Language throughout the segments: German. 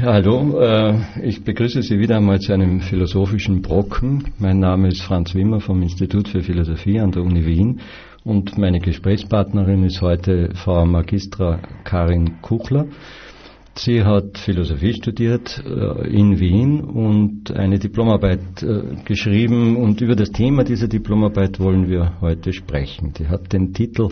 Hallo, ich begrüße Sie wieder einmal zu einem philosophischen Brocken. Mein Name ist Franz Wimmer vom Institut für Philosophie an der Uni Wien und meine Gesprächspartnerin ist heute Frau Magistra Karin Kuchler. Sie hat Philosophie studiert in Wien und eine Diplomarbeit geschrieben und über das Thema dieser Diplomarbeit wollen wir heute sprechen. Die hat den Titel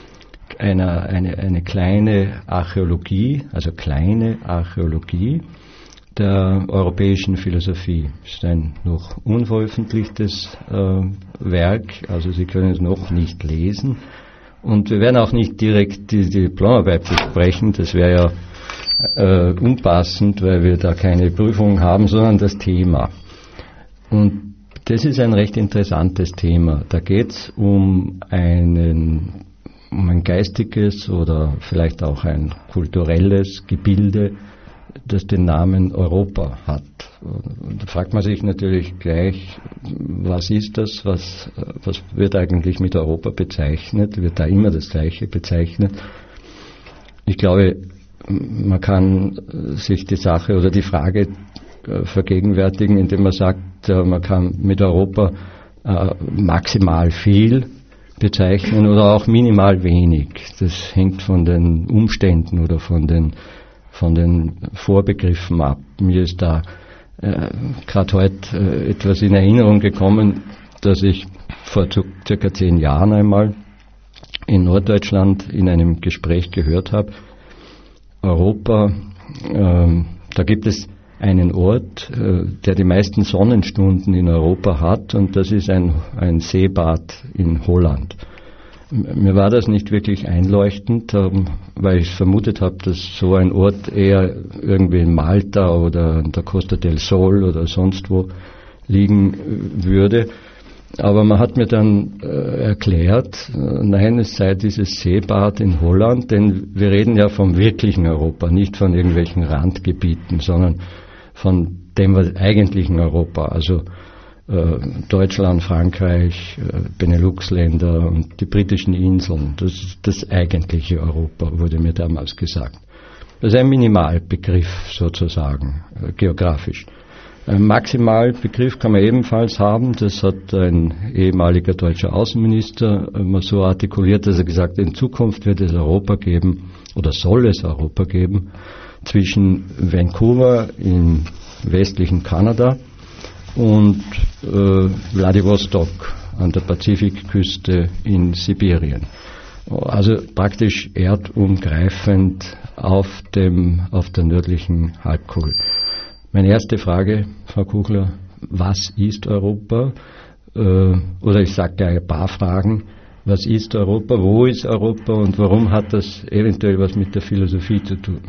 eine kleine Archäologie, also kleine Archäologie der europäischen Philosophie. Das ist ein noch unveröffentlichtes Werk, also Sie können es noch nicht lesen. Und wir werden auch nicht direkt die Diplomarbeit besprechen, das wäre ja unpassend, weil wir da keine Prüfung haben, sondern das Thema. Und das ist ein recht interessantes Thema. Da geht es um ein geistiges oder vielleicht auch ein kulturelles Gebilde, das den Namen Europa hat. Und da fragt man sich natürlich gleich, was ist das, was wird eigentlich mit Europa bezeichnet, wird da immer das Gleiche bezeichnet? Ich glaube, man kann sich die Sache oder die Frage vergegenwärtigen, indem man sagt, man kann mit Europa maximal viel bezeichnen oder auch minimal wenig. Das hängt von den Umständen oder von den Vorbegriffen ab. Mir ist da gerade heute etwas in Erinnerung gekommen, dass ich vor circa 10 Jahren einmal in Norddeutschland in einem Gespräch gehört habe. Europa, da gibt es einen Ort, der die meisten Sonnenstunden in Europa hat, und das ist ein Seebad in Holland. Mir war das nicht wirklich einleuchtend, weil ich vermutet habe, dass so ein Ort eher irgendwie in Malta oder in der Costa del Sol oder sonst wo liegen würde. Aber man hat mir dann erklärt, nein, es sei dieses Seebad in Holland, denn wir reden ja vom wirklichen Europa, nicht von irgendwelchen Randgebieten, sondern von dem eigentlichen Europa, also Deutschland, Frankreich, Benelux-Länder und die britischen Inseln. Das ist das eigentliche Europa, wurde mir damals gesagt. Das ist ein Minimalbegriff sozusagen, geografisch. Ein Maximalbegriff kann man ebenfalls haben, das hat ein ehemaliger deutscher Außenminister immer so artikuliert, dass er gesagt hat, in Zukunft wird es Europa geben oder soll es Europa geben zwischen Vancouver im westlichen Kanada und Wladiwostok an der Pazifikküste in Sibirien. Also praktisch erdumgreifend auf der nördlichen Halbkugel. Meine erste Frage, Frau Kuchler, was ist Europa? Oder ich sage gleich ein paar Fragen. Was ist Europa? Wo ist Europa? Und warum hat das eventuell was mit der Philosophie zu tun?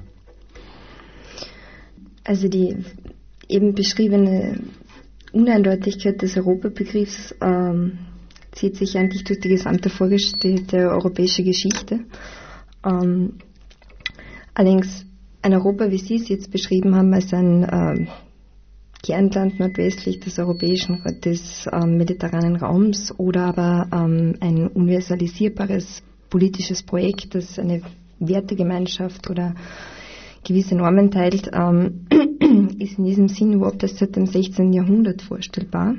Also die eben beschriebene Uneindeutigkeit des Europabegriffs zieht sich eigentlich durch die gesamte vorgestellte europäische Geschichte. Allerdings ein Europa, wie Sie es jetzt beschrieben haben, als ein Kernland nordwestlich des mediterranen Raums oder aber ein universalisierbares politisches Projekt, das eine Wertegemeinschaft oder gewisse Normen teilt, ist in diesem Sinn überhaupt erst seit dem 16. Jahrhundert vorstellbar.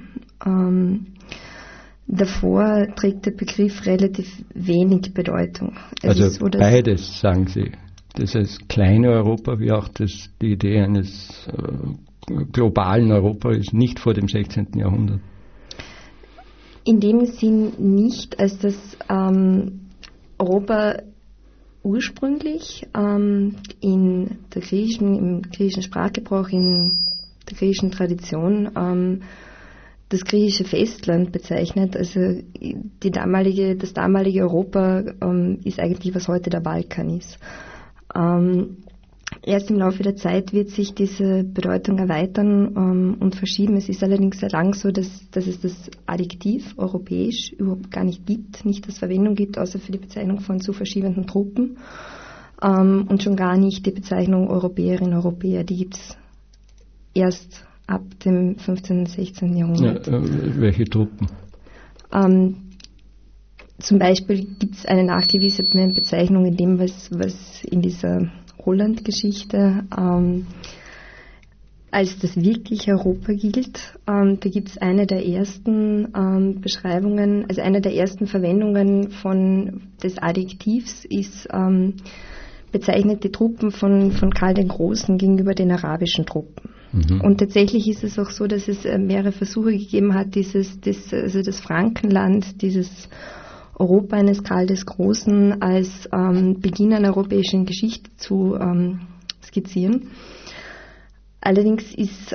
Davor trägt der Begriff relativ wenig Bedeutung. Also so, beides, sagen Sie. Das heißt, kleine Europa, wie auch die Idee eines globalen Europa ist nicht vor dem 16. Jahrhundert. In dem Sinn nicht, als dass Europa ursprünglich im griechischen Sprachgebrauch, in der griechischen Tradition das griechische Festland bezeichnet. Also das damalige Europa ist eigentlich, was heute der Balkan ist. Erst im Laufe der Zeit wird sich diese Bedeutung erweitern und verschieben. Es ist allerdings sehr lang so, dass es das Adjektiv europäisch überhaupt gar nicht gibt, nicht als Verwendung gibt, außer für die Bezeichnung von zu verschiebenden Truppen und schon gar nicht die Bezeichnung Europäerinnen und Europäer. Die gibt es erst ab dem 15. und 16. Jahrhundert. Ja, welche Truppen? Zum Beispiel gibt es eine nachgewiesene Bezeichnung in dem, was in dieser Holland-Geschichte als das wirkliche Europa gilt. Da gibt es eine der ersten Beschreibungen, also eine der ersten Verwendungen des Adjektivs ist bezeichnet die Truppen von Karl den Großen gegenüber den arabischen Truppen. Mhm. Und tatsächlich ist es auch so, dass es mehrere Versuche gegeben hat, das Frankenland, dieses Europa eines Karl des Großen als Beginn einer europäischen Geschichte zu skizzieren. Allerdings ist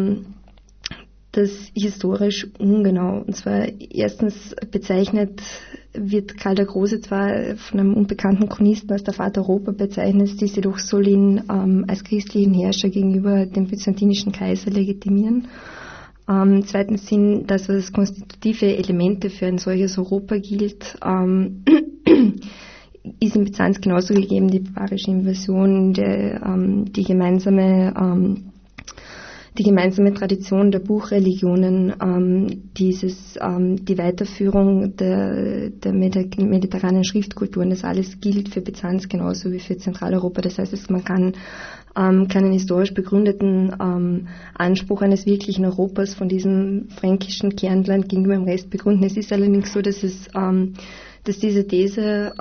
das historisch ungenau. Und zwar erstens wird Karl der Große zwar von einem unbekannten Chronisten als der Vater Europa bezeichnet, dies jedoch soll ihn als christlichen Herrscher gegenüber dem byzantinischen Kaiser legitimieren. Zweitens sind das, was als konstitutive Elemente für ein solches Europa gilt, ist in Byzanz genauso gegeben, die barbarische Invasion, die gemeinsame Tradition der Buchreligionen, die Weiterführung der mediterranen Schriftkulturen, das alles gilt für Byzanz genauso wie für Zentraleuropa. Das heißt, man kann keinen historisch begründeten Anspruch eines wirklichen Europas von diesem fränkischen Kernland gegenüber dem Rest begründen. Es ist allerdings so, dass diese These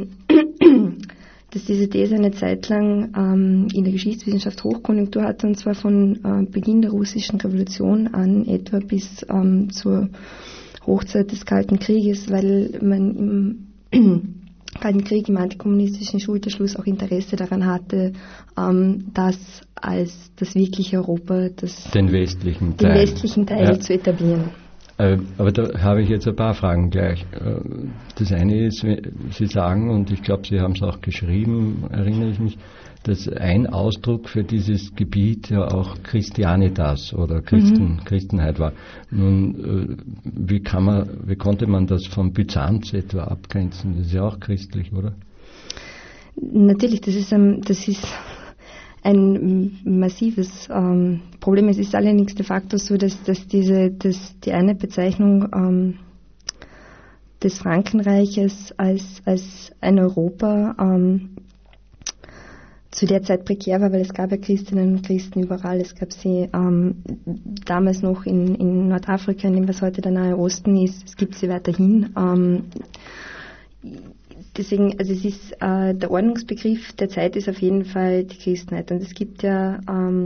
eine Zeit lang in der Geschichtswissenschaft Hochkonjunktur hatte, und zwar von Beginn der russischen Revolution an etwa bis zur Hochzeit des Kalten Krieges, weil man im Kalten Krieg, im antikommunistischen Schulterschluss auch Interesse daran hatte, das als das wirkliche Europa, den westlichen Teil zu etablieren. Aber da habe ich jetzt ein paar Fragen gleich. Das eine ist, Sie sagen, und ich glaube, Sie haben es auch geschrieben, erinnere ich mich, dass ein Ausdruck für dieses Gebiet ja auch Christianitas oder Christenheit war. Nun, wie konnte man das von Byzanz etwa abgrenzen? Das ist ja auch christlich, oder? Natürlich, das ist ein massives Problem. Es ist allerdings de facto so, dass die eine Bezeichnung des Frankenreiches als ein Europa zu der Zeit prekär war, weil es gab ja Christinnen und Christen überall. Es gab sie damals noch in Nordafrika, in dem was heute der Nahe Osten ist. Es gibt sie weiterhin. Deswegen, also es ist der Ordnungsbegriff der Zeit ist auf jeden Fall die Christenheit. Und es gibt ja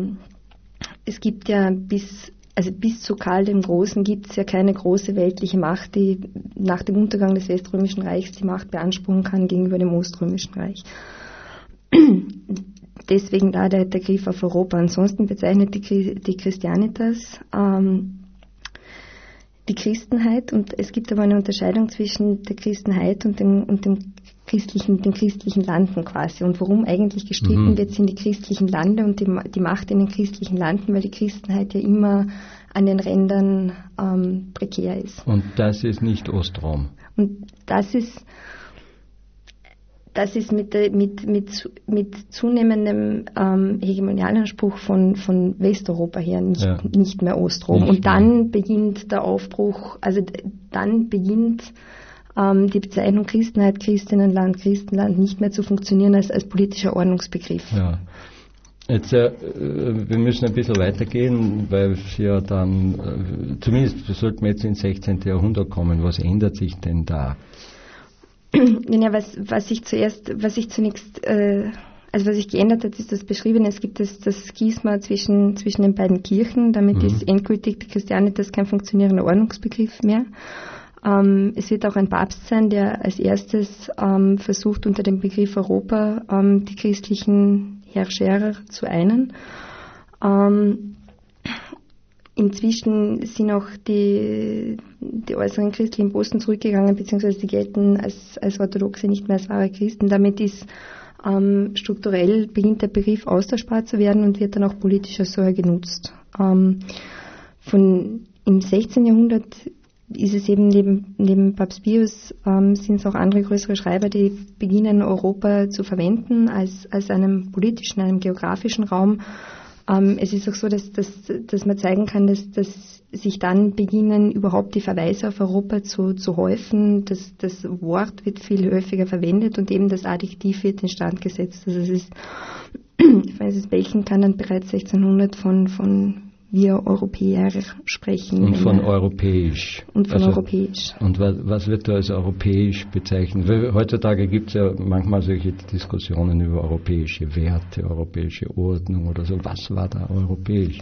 bis zu Karl dem Großen gibt es ja keine große weltliche Macht, die nach dem Untergang des Weströmischen Reichs die Macht beanspruchen kann gegenüber dem Oströmischen Reich. Deswegen da der Griff auf Europa. Ansonsten bezeichnet die Christianitas die Christenheit, und es gibt aber eine Unterscheidung zwischen der Christenheit und den christlichen Landen quasi. Und worum eigentlich gestritten wird, sind die christlichen Lande und die Macht in den christlichen Landen, weil die Christenheit ja immer an den Rändern prekär ist. Und das ist nicht Ostrom. Und das ist mit zunehmendem Hegemonialanspruch von Westeuropa her nicht mehr Ostrom. Und dann beginnt der Aufbruch, also dann beginnt die Bezeichnung Christenheit, Christinnenland, Christenland nicht mehr zu funktionieren als politischer Ordnungsbegriff. Ja. Jetzt, wir müssen ein bisschen weitergehen, weil ja dann, zumindest sollten wir jetzt ins 16. Jahrhundert kommen. Was ändert sich denn da? Ja, was sich geändert hat, ist das Beschriebene. Es gibt das Schisma zwischen den beiden Kirchen. Damit ist endgültig die Christianitas kein funktionierender Ordnungsbegriff mehr. Es wird auch ein Papst sein, der als erstes versucht, unter dem Begriff Europa die christlichen Herrscher zu einen. Inzwischen sind auch die äußeren christlichen Posten zurückgegangen, beziehungsweise sie gelten als Orthodoxe, nicht mehr als wahre Christen. Damit ist strukturell beginnt der Begriff austauschbar zu werden und wird dann auch politisch als solcher genutzt. Im 16. Jahrhundert ist es eben neben Papst Pius sind es auch andere größere Schreiber, die beginnen, Europa zu verwenden als einem politischen, einem geografischen Raum. Es ist auch so, dass man zeigen kann, dass sich dann beginnen, überhaupt die Verweise auf Europa zu häufen. Das Wort wird viel häufiger verwendet und eben das Adjektiv wird instand gesetzt. Also es ist Francis Bacon kann dann bereits 1600 von wir Europäer sprechen. Und von europäisch. Und von europäisch. Und was wird da als europäisch bezeichnet? Weil heutzutage gibt es ja manchmal solche Diskussionen über europäische Werte, europäische Ordnung oder so. Was war da europäisch?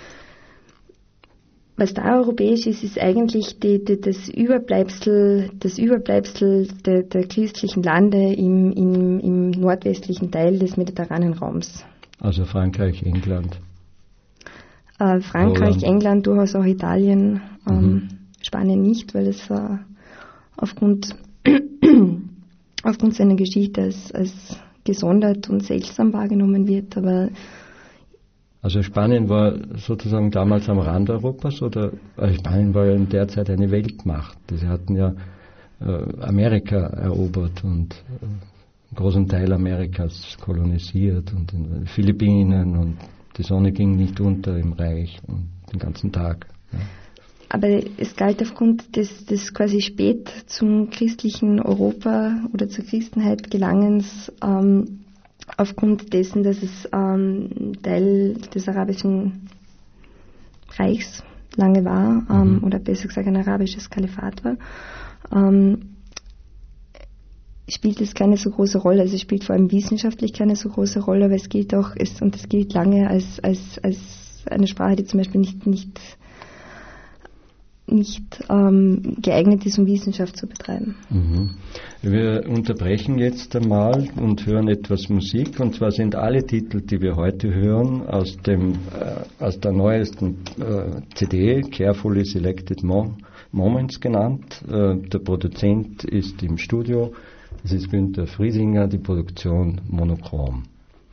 Was da europäisch ist, ist eigentlich das Überbleibsel der christlichen Lande im nordwestlichen Teil des mediterranen Raums. Also Frankreich, England. Frankreich, Holland. England, durchaus auch Italien, Spanien nicht, weil es aufgrund seiner Geschichte als gesondert und seltsam wahrgenommen wird. Aber also Spanien war sozusagen damals am Rand Europas, oder Spanien war ja in der Zeit eine Weltmacht. Sie hatten ja Amerika erobert und einen großen Teil Amerikas kolonisiert und in Philippinen, und die Sonne ging nicht unter im Reich und den ganzen Tag. Ja. Aber es galt aufgrund des quasi spät zum christlichen Europa oder zur Christenheit Gelangens, aufgrund dessen, dass es Teil des arabischen Reichs lange war, oder besser gesagt ein arabisches Kalifat war, spielt es keine so große Rolle. Also es spielt vor allem wissenschaftlich keine so große Rolle, aber es gilt auch, es gilt lange als eine Sprache, die zum Beispiel nicht geeignet ist, um Wissenschaft zu betreiben. Wir unterbrechen jetzt einmal und hören etwas Musik, und zwar sind alle Titel, die wir heute hören, aus der neuesten CD, Carefully Selected Moments genannt. Der Produzent ist im Studio, das ist Günther Friesinger, die Produktion Monochrom.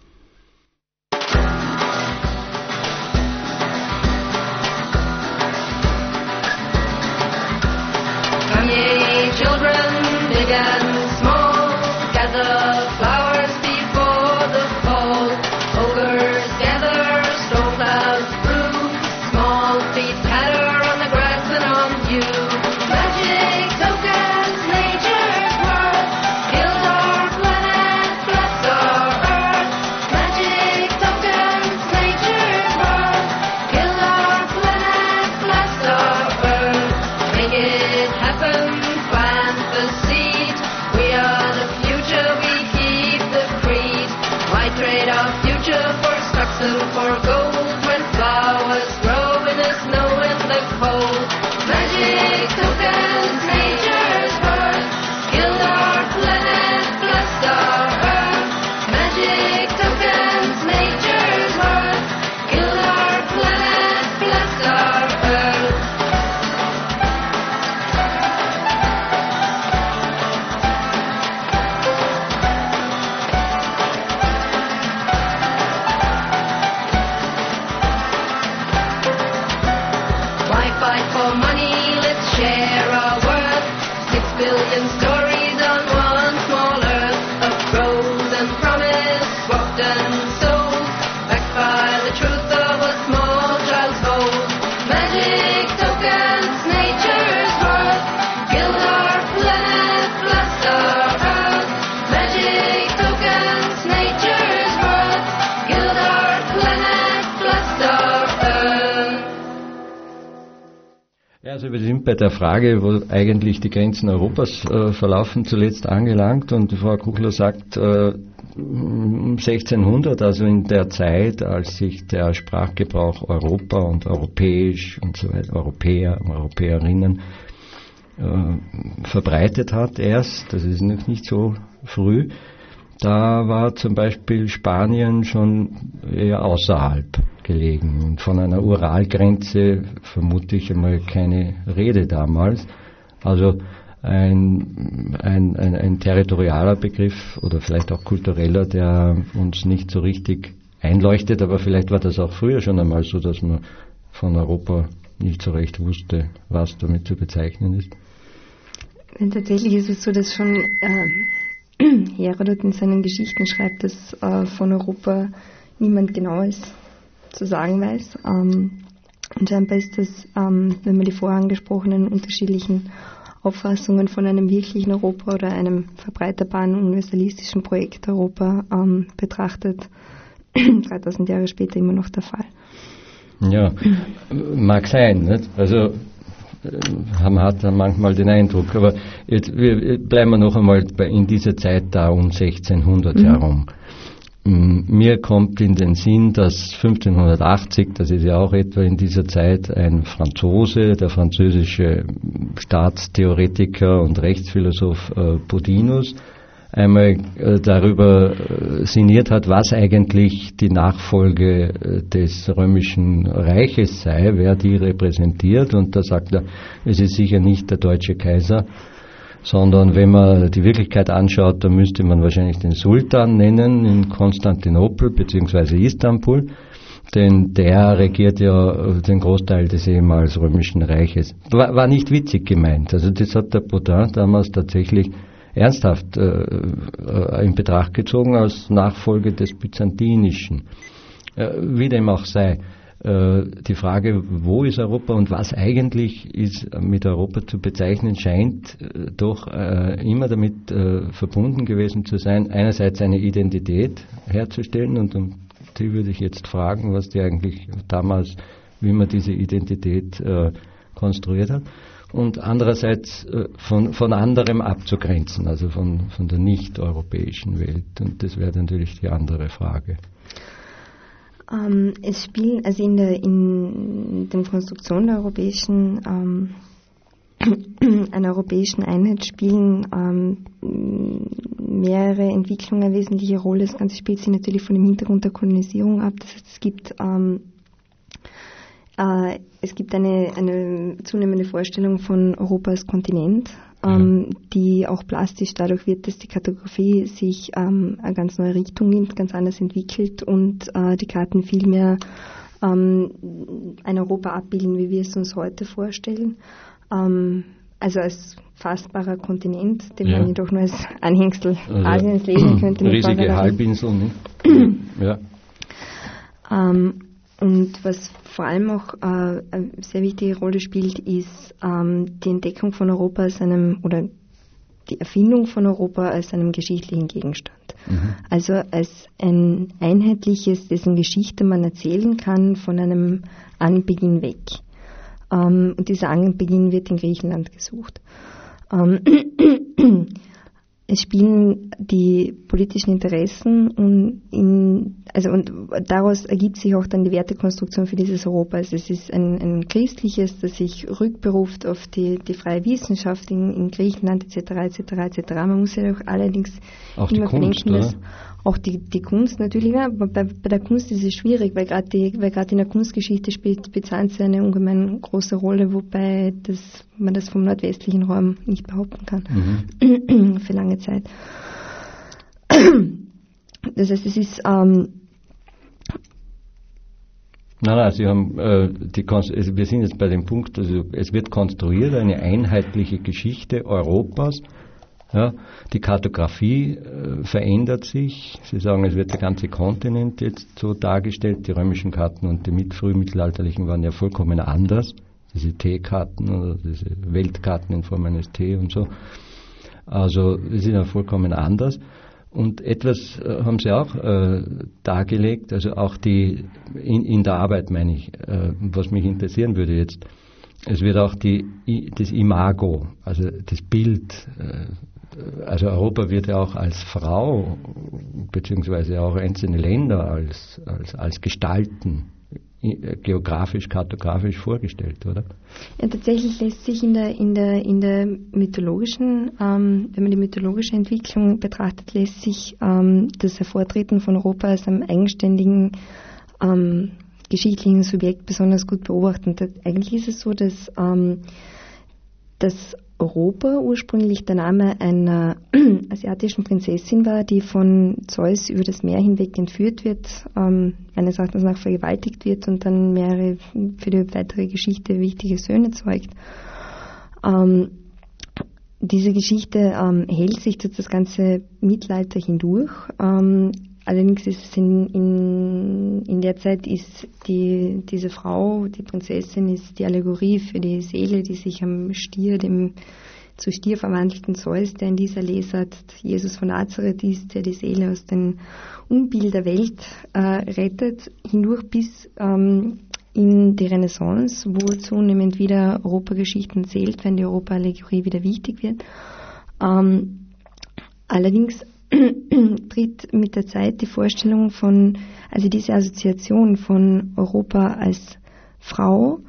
Children, big and small, gather flowers before the fall. Ogres gather, storm clouds brew, small feet patter on the grass and on you. Magic tokens, nature's worth, gild our planet, bless our earth. Magic tokens, nature's worth, gild our planet, bless our earth. Make it happen. Trade our future for stocks and for gold, when flowers grow in the snow and the cold. Magic tokens, nature's worth, gild our planet, bless our earth. Magic tokens, nature's worth, gild our planet, bless our earth. Fight for money, let's share our worth. 6 billion stories on one small earth, of prose and promise, swapped and sold, backed by the truth of a small child's hold. Magic tokens, nature's worth, gild our planet, bless our earth. Magic tokens, nature's worth, gild our planet, bless our earth. Also wir sind bei der Frage, wo eigentlich die Grenzen Europas verlaufen, zuletzt angelangt, und Frau Kuchler sagt, 1600, also in der Zeit, als sich der Sprachgebrauch Europa und europäisch und so weiter, Europäer und Europäerinnen verbreitet hat erst, das ist noch nicht so früh, da war zum Beispiel Spanien schon eher außerhalb gelegen. Und von einer Uralgrenze vermute ich einmal keine Rede damals. Also ein territorialer Begriff oder vielleicht auch kultureller, der uns nicht so richtig einleuchtet, aber vielleicht war das auch früher schon einmal so, dass man von Europa nicht so recht wusste, was damit zu bezeichnen ist. Tatsächlich ist es so, dass schon Herodot in seinen Geschichten schreibt, dass von Europa niemand Genaues zu sagen weiß. Und scheinbar ist das, wenn man die vorher angesprochenen unterschiedlichen Auffassungen von einem wirklichen Europa oder einem verbreiterbaren universalistischen Projekt Europa betrachtet, 3000 Jahre später immer noch der Fall. Ja, mag sein. Nicht? Also man hat dann manchmal den Eindruck, aber jetzt bleiben wir noch einmal in dieser Zeit da um 1600 herum. Mir kommt in den Sinn, dass 1580, das ist ja auch etwa in dieser Zeit, ein Franzose, der französische Staatstheoretiker und Rechtsphilosoph Bodinus, einmal darüber sinniert hat, was eigentlich die Nachfolge des Römischen Reiches sei, wer die repräsentiert. Und da sagt er, es ist sicher nicht der deutsche Kaiser, sondern wenn man die Wirklichkeit anschaut, dann müsste man wahrscheinlich den Sultan nennen in Konstantinopel bzw. Istanbul, denn der regiert ja den Großteil des ehemals Römischen Reiches. War nicht witzig gemeint, also das hat der Bodin damals tatsächlich ernsthaft in Betracht gezogen als Nachfolge des Byzantinischen. Wie dem auch sei, die Frage, wo ist Europa und was eigentlich ist mit Europa zu bezeichnen, scheint doch immer damit verbunden gewesen zu sein, einerseits eine Identität herzustellen, und um die würde ich jetzt fragen, was die eigentlich damals, wie man diese Identität konstruiert hat, und andererseits von anderem abzugrenzen, also von der nicht-europäischen Welt. Und das wäre natürlich die andere Frage. Es spielen, also in der Konstruktion der europäischen, einer europäischen Einheit spielen mehrere Entwicklungen eine wesentliche Rolle. Das Ganze spielt sich natürlich von dem Hintergrund der Kolonisierung ab. Das heißt, es gibt eine zunehmende Vorstellung von Europa als Kontinent, die auch plastisch dadurch wird, dass die Kartografie sich eine ganz neue Richtung nimmt, ganz anders entwickelt und die Karten viel mehr ein Europa abbilden, wie wir es uns heute vorstellen. Also als fassbarer Kontinent, den man jedoch nur als Anhängsel Asiens lesen könnte. Riesige Halbinsel, ne? Ja. Und was vor allem auch eine sehr wichtige Rolle spielt, ist die Entdeckung von Europa oder die Erfindung von Europa als einem geschichtlichen Gegenstand. Also als ein einheitliches, dessen Geschichte man erzählen kann von einem Anbeginn weg. Und dieser Anbeginn wird in Griechenland gesucht. Es spielen die politischen Interessen und daraus ergibt sich auch dann die Wertekonstruktion für dieses Europa. Also es ist ein christliches, das sich rückberuft auf die freie Wissenschaft in Griechenland etc. Man muss ja auch allerdings auch immer Kunst, bedenken, dass auch die Kunst natürlich, ja, bei der Kunst ist es schwierig, weil gerade in der Kunstgeschichte spielt Byzanz eine ungemein große Rolle, wobei man das vom nordwestlichen Raum nicht behaupten kann für lange Zeit. Das heißt, es ist Sie haben wir sind jetzt bei dem Punkt, also es wird konstruiert eine einheitliche Geschichte Europas. Ja, die Kartografie verändert sich. Sie sagen, es wird der ganze Kontinent jetzt so dargestellt. Die römischen Karten und die frühmittelalterlichen waren ja vollkommen anders. Diese T-Karten oder diese Weltkarten in Form eines T und so. Also die sind ja vollkommen anders. Und etwas haben Sie auch dargelegt, also auch in der Arbeit, meine ich, was mich interessieren würde jetzt. Es wird auch das Imago, also das Bild, also Europa wird ja auch als Frau, beziehungsweise auch einzelne Länder als Gestalten geografisch, kartografisch vorgestellt, oder? Ja, tatsächlich lässt sich in der mythologischen, wenn man die mythologische Entwicklung betrachtet, lässt sich das Hervortreten von Europa als einem eigenständigen geschichtlichen Subjekt besonders gut beobachten. Eigentlich ist es so, dass Europa ursprünglich der Name einer asiatischen Prinzessin war, die von Zeus über das Meer hinweg entführt wird, meines Erachtens nach vergewaltigt wird und dann mehrere für die weitere Geschichte wichtige Söhne zeugt. Diese Geschichte hält sich durch das ganze Mittelalter hindurch. Allerdings ist es in der Zeit ist diese Frau, die Prinzessin, ist die Allegorie für die Seele, die sich am Stier, dem zu Stier verwandelten Zeus, der in dieser Lesart Jesus von Nazareth ist, der die Seele aus dem Unbill der Welt rettet, hindurch bis in die Renaissance, wo zunehmend wieder Europageschichten erzählt werden, die Europa-Allegorie wieder wichtig wird. Allerdings tritt mit der Zeit die Vorstellung also diese Assoziation von Europa als Frau,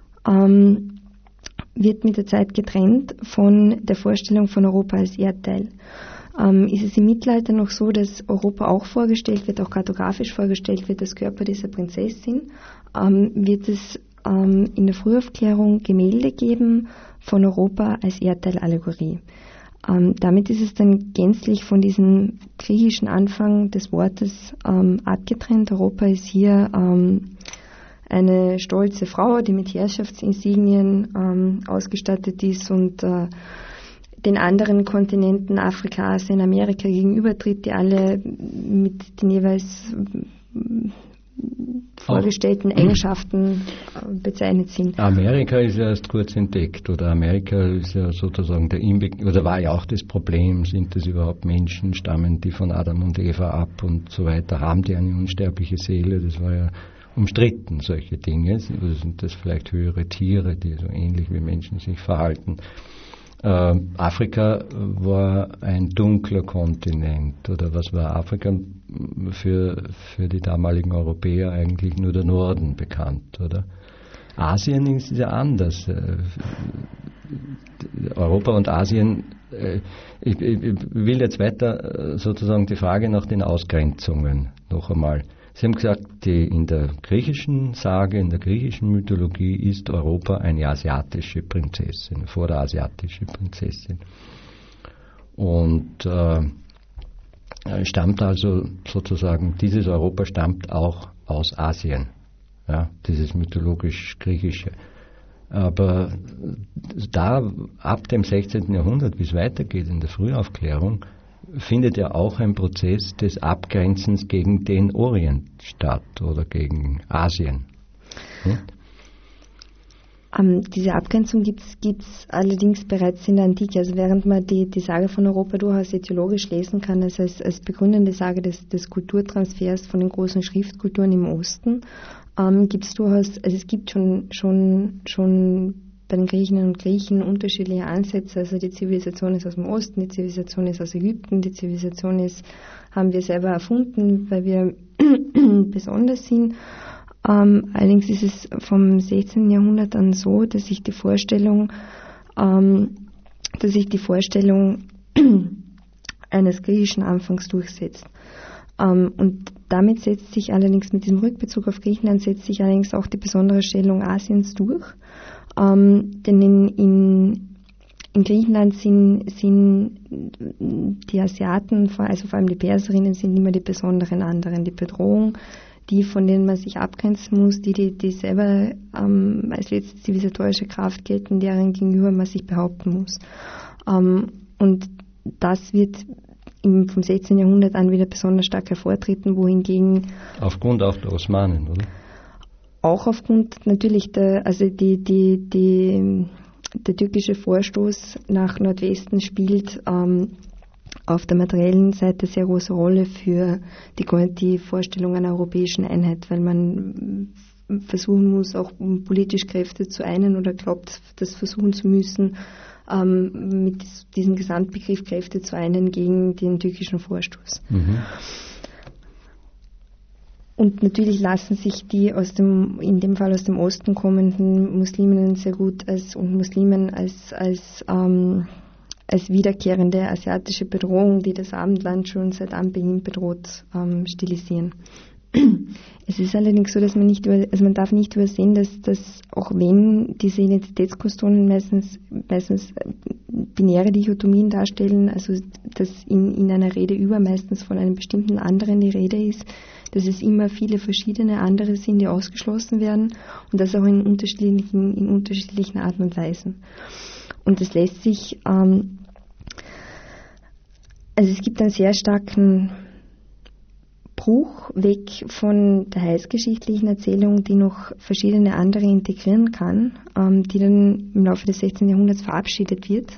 wird mit der Zeit getrennt von der Vorstellung von Europa als Erdteil. Ist es im Mittelalter noch so, dass Europa auch vorgestellt wird, auch kartografisch vorgestellt wird, als Körper dieser Prinzessin, wird es in der Frühaufklärung Gemälde geben von Europa als Erdteilallegorie. Damit ist es dann gänzlich von diesem griechischen Anfang des Wortes abgetrennt. Europa ist hier eine stolze Frau, die mit Herrschaftsinsignien ausgestattet ist und den anderen Kontinenten, Afrika, Asien, Amerika gegenübertritt, die alle mit den jeweils vorgestellten Eigenschaften bezeichnet sind. Amerika ist ja erst kurz entdeckt, oder Amerika ist ja sozusagen der Inbegriff, oder war ja auch das Problem, sind das überhaupt Menschen, stammen die von Adam und Eva ab und so weiter, haben die eine unsterbliche Seele, das war ja umstritten, solche Dinge, sind das vielleicht höhere Tiere, die so ähnlich wie Menschen sich verhalten. Afrika war ein dunkler Kontinent, oder was war Afrika für die damaligen Europäer? Eigentlich nur der Norden bekannt, oder? Asien ist ja anders. Europa und Asien, ich will jetzt weiter sozusagen die Frage nach den Ausgrenzungen noch einmal. Sie haben gesagt, in der griechischen Sage, in der griechischen Mythologie ist Europa eine asiatische Prinzessin, vorderasiatische Prinzessin. Und stammt also sozusagen, dieses Europa stammt auch aus Asien, ja, dieses mythologisch-griechische. Aber da ab dem 16. Jahrhundert, wie es weitergeht in der Frühaufklärung, findet ja auch ein Prozess des Abgrenzens gegen den Orient statt oder gegen Asien. Diese Abgrenzung gibt's allerdings bereits in der Antike. Also während man die Sage von Europa durchaus etiologisch lesen kann, also als begründende Sage des Kulturtransfers von den großen Schriftkulturen im Osten, gibt's durchaus, also es gibt schon bei den Griechinnen und Griechen unterschiedliche Ansätze. Also die Zivilisation ist aus dem Osten, die Zivilisation ist aus Ägypten, die Zivilisation haben wir selber erfunden, weil wir besonders sind. Allerdings ist es vom 16. Jahrhundert an so, dass sich die Vorstellung eines griechischen Anfangs durchsetzt. Und damit setzt sich allerdings, mit diesem Rückbezug auf Griechenland, setzt sich allerdings auch die besondere Stellung Asiens durch. Denn in Griechenland sind die Asiaten, also vor allem die Perserinnen, sind immer die besonderen anderen. Die Bedrohung, die, von denen man sich abgrenzen muss, die selber als letzte zivilisatorische Kraft gelten, deren gegenüber man sich behaupten muss. Und das wird vom 16. Jahrhundert an wieder besonders stark hervortreten, wohingegen... Aufgrund auch der Osmanen, oder? Auch aufgrund natürlich der türkische Vorstoß nach Nordwesten spielt auf der materiellen Seite sehr große Rolle für die Vorstellung einer europäischen Einheit, weil man versuchen muss, auch politisch Kräfte zu einen oder glaubt, das versuchen zu müssen, mit diesem Gesamtbegriff Kräfte zu einen gegen den türkischen Vorstoß. Mhm. Und natürlich lassen sich die in dem Fall aus dem Osten kommenden Musliminnen sehr gut als wiederkehrende asiatische Bedrohung, die das Abendland schon seit Anbeginn bedroht, stilisieren. Es ist allerdings so, dass man darf nicht übersehen, dass auch wenn diese Identitätskonstruktionen meistens binäre Dichotomien darstellen, also dass in einer Rede meistens von einem bestimmten anderen die Rede ist, dass es immer viele verschiedene andere sind, die ausgeschlossen werden und das auch in unterschiedlichen Arten und Weisen. Und das lässt sich, also es gibt einen sehr starken Bruch weg von der heißgeschichtlichen Erzählung, die noch verschiedene andere integrieren kann, die dann im Laufe des 16. Jahrhunderts verabschiedet wird,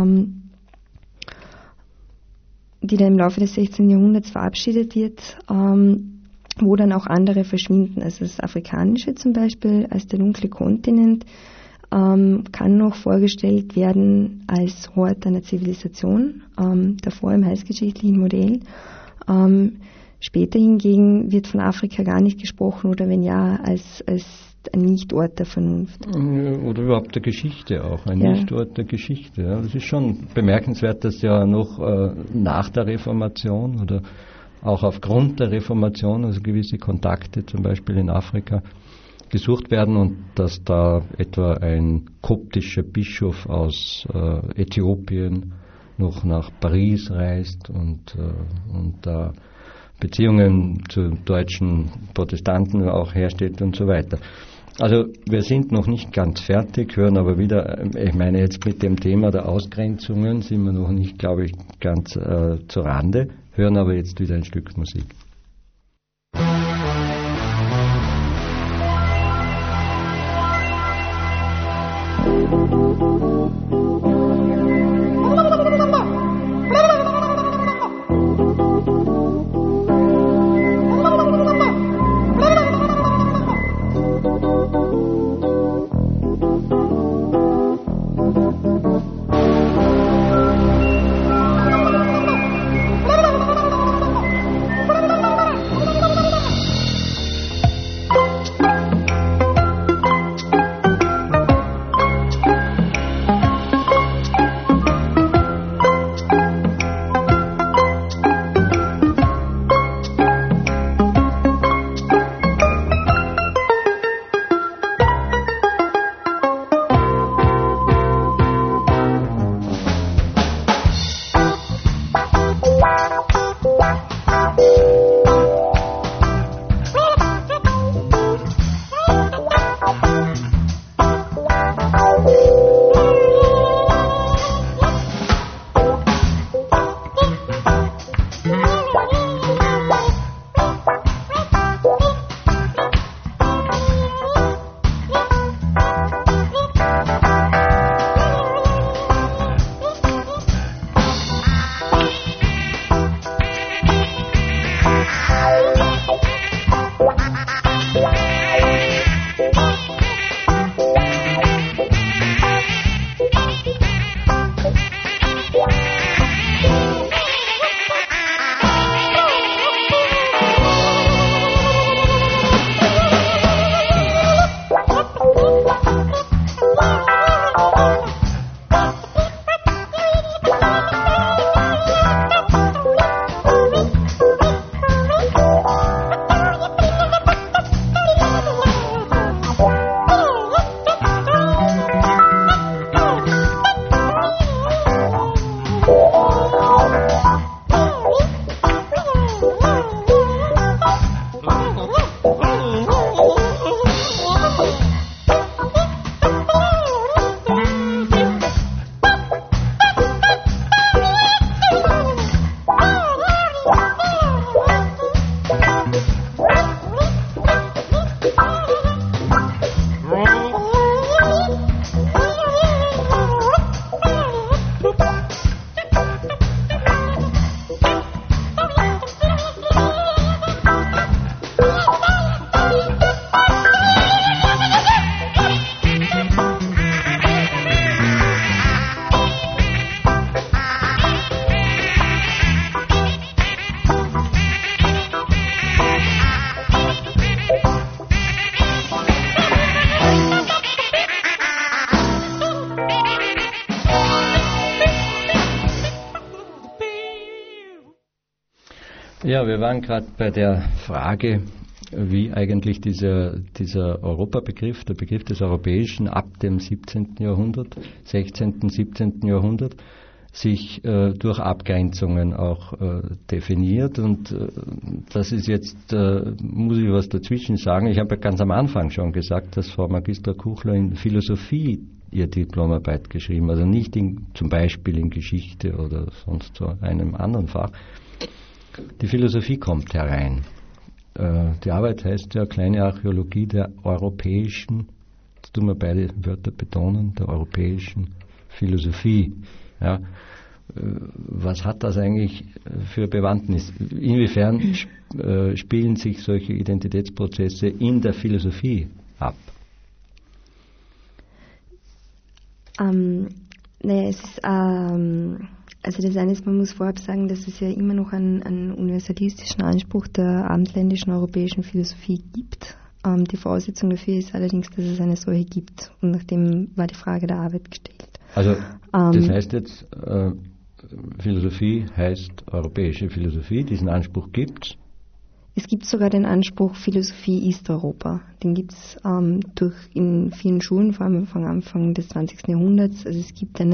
wo dann auch andere verschwinden. Also das Afrikanische zum Beispiel als der dunkle Kontinent kann noch vorgestellt werden als Hort einer Zivilisation, davor im heißgeschichtlichen Modell. Später hingegen wird von Afrika gar nicht gesprochen oder wenn ja, als ein Nichtort der Vernunft. Oder überhaupt der Geschichte auch, ein Nichtort der Geschichte. Ja. Das ist schon bemerkenswert, dass ja noch nach der Reformation oder auch aufgrund der Reformation, also gewisse Kontakte zum Beispiel in Afrika, gesucht werden und dass da etwa ein koptischer Bischof aus Äthiopien noch nach Paris reist und da Beziehungen zu deutschen Protestanten auch herstellt und so weiter. Also wir sind noch nicht ganz fertig, hören aber wieder, ich meine jetzt mit dem Thema der Ausgrenzungen sind wir noch nicht, glaube ich, ganz zu Rande, hören aber jetzt wieder ein Stück Musik. Ja, wir waren gerade bei der Frage, wie eigentlich dieser Europabegriff, der Begriff des Europäischen ab dem 17. Jahrhundert, 16., 17. Jahrhundert, sich durch Abgrenzungen auch definiert. Und das ist jetzt, muss ich was dazwischen sagen. Ich habe ja ganz am Anfang schon gesagt, dass Frau Magistra Kuchler in Philosophie ihr Diplomarbeit geschrieben, also nicht zum Beispiel in Geschichte oder sonst so einem anderen Fach. Die Philosophie kommt herein. Die Arbeit heißt ja Kleine Archäologie der europäischen, jetzt tun wir beide Wörter betonen, der europäischen Philosophie. Ja. Was hat das eigentlich für Bewandtnis? Inwiefern spielen sich solche Identitätsprozesse in der Philosophie ab? Es ist, also das eine ist, man muss vorab sagen, dass es ja immer noch einen universalistischen Anspruch der abendländischen europäischen Philosophie gibt. Die Voraussetzung dafür ist allerdings, dass es eine solche gibt. Und nach dem war die Frage der Arbeit gestellt. Also das heißt jetzt, Philosophie heißt europäische Philosophie, diesen Anspruch gibt es. Es gibt sogar den Anspruch, Philosophie ist Europa. Den gibt es in vielen Schulen, vor allem am Anfang des 20. Jahrhunderts. Also es gibt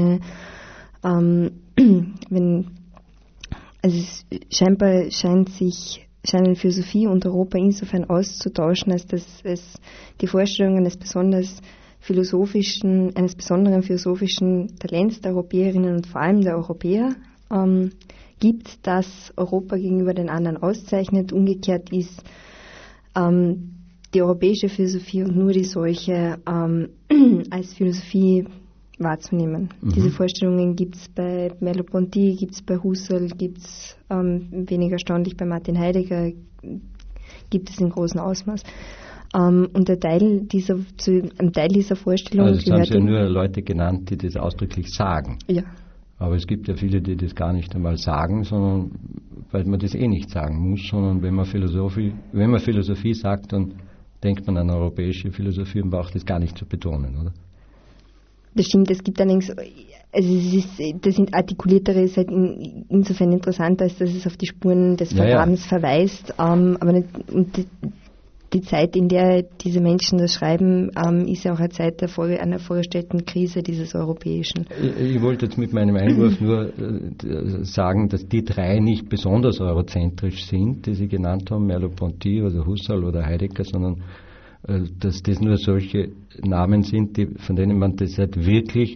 scheinen Philosophie und Europa insofern auszutauschen, als dass es die Vorstellung eines besonderen philosophischen Talents der Europäerinnen und vor allem der Europäer gibt, das Europa gegenüber den anderen auszeichnet. Umgekehrt ist die europäische Philosophie und nur die solche als Philosophie wahrzunehmen. Mhm. Diese Vorstellungen gibt es bei Merleau-Ponty, gibt es bei Husserl, gibt es weniger erstaunlich bei Martin Heidegger, gibt es in großem Ausmaß. Und ein Teil dieser Vorstellung also das haben Sie ja nur Leute genannt, die das ausdrücklich sagen. Ja. Aber es gibt ja viele, die das gar nicht einmal sagen, sondern weil man das nicht sagen muss, sondern wenn man Philosophie sagt, dann denkt man an europäische Philosophie und braucht das gar nicht zu betonen, oder? Das stimmt, es gibt allerdings, das sind artikuliertere, ist halt insofern interessanter, als dass es auf die Spuren des Vergrabens verweist, aber nicht, und die Zeit, in der diese Menschen das schreiben, ist ja auch eine Zeit einer vorgestellten Krise dieses Europäischen. Ich wollte jetzt mit meinem Einwurf nur sagen, dass die drei nicht besonders eurozentrisch sind, die Sie genannt haben, Merleau-Ponty oder Husserl oder Heidegger, sondern dass das nur solche Namen sind, von denen man das halt wirklich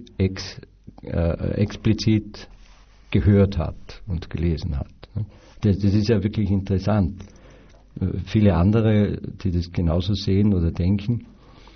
explizit gehört hat und gelesen hat. Das ist ja wirklich interessant. Viele andere, die das genauso sehen oder denken,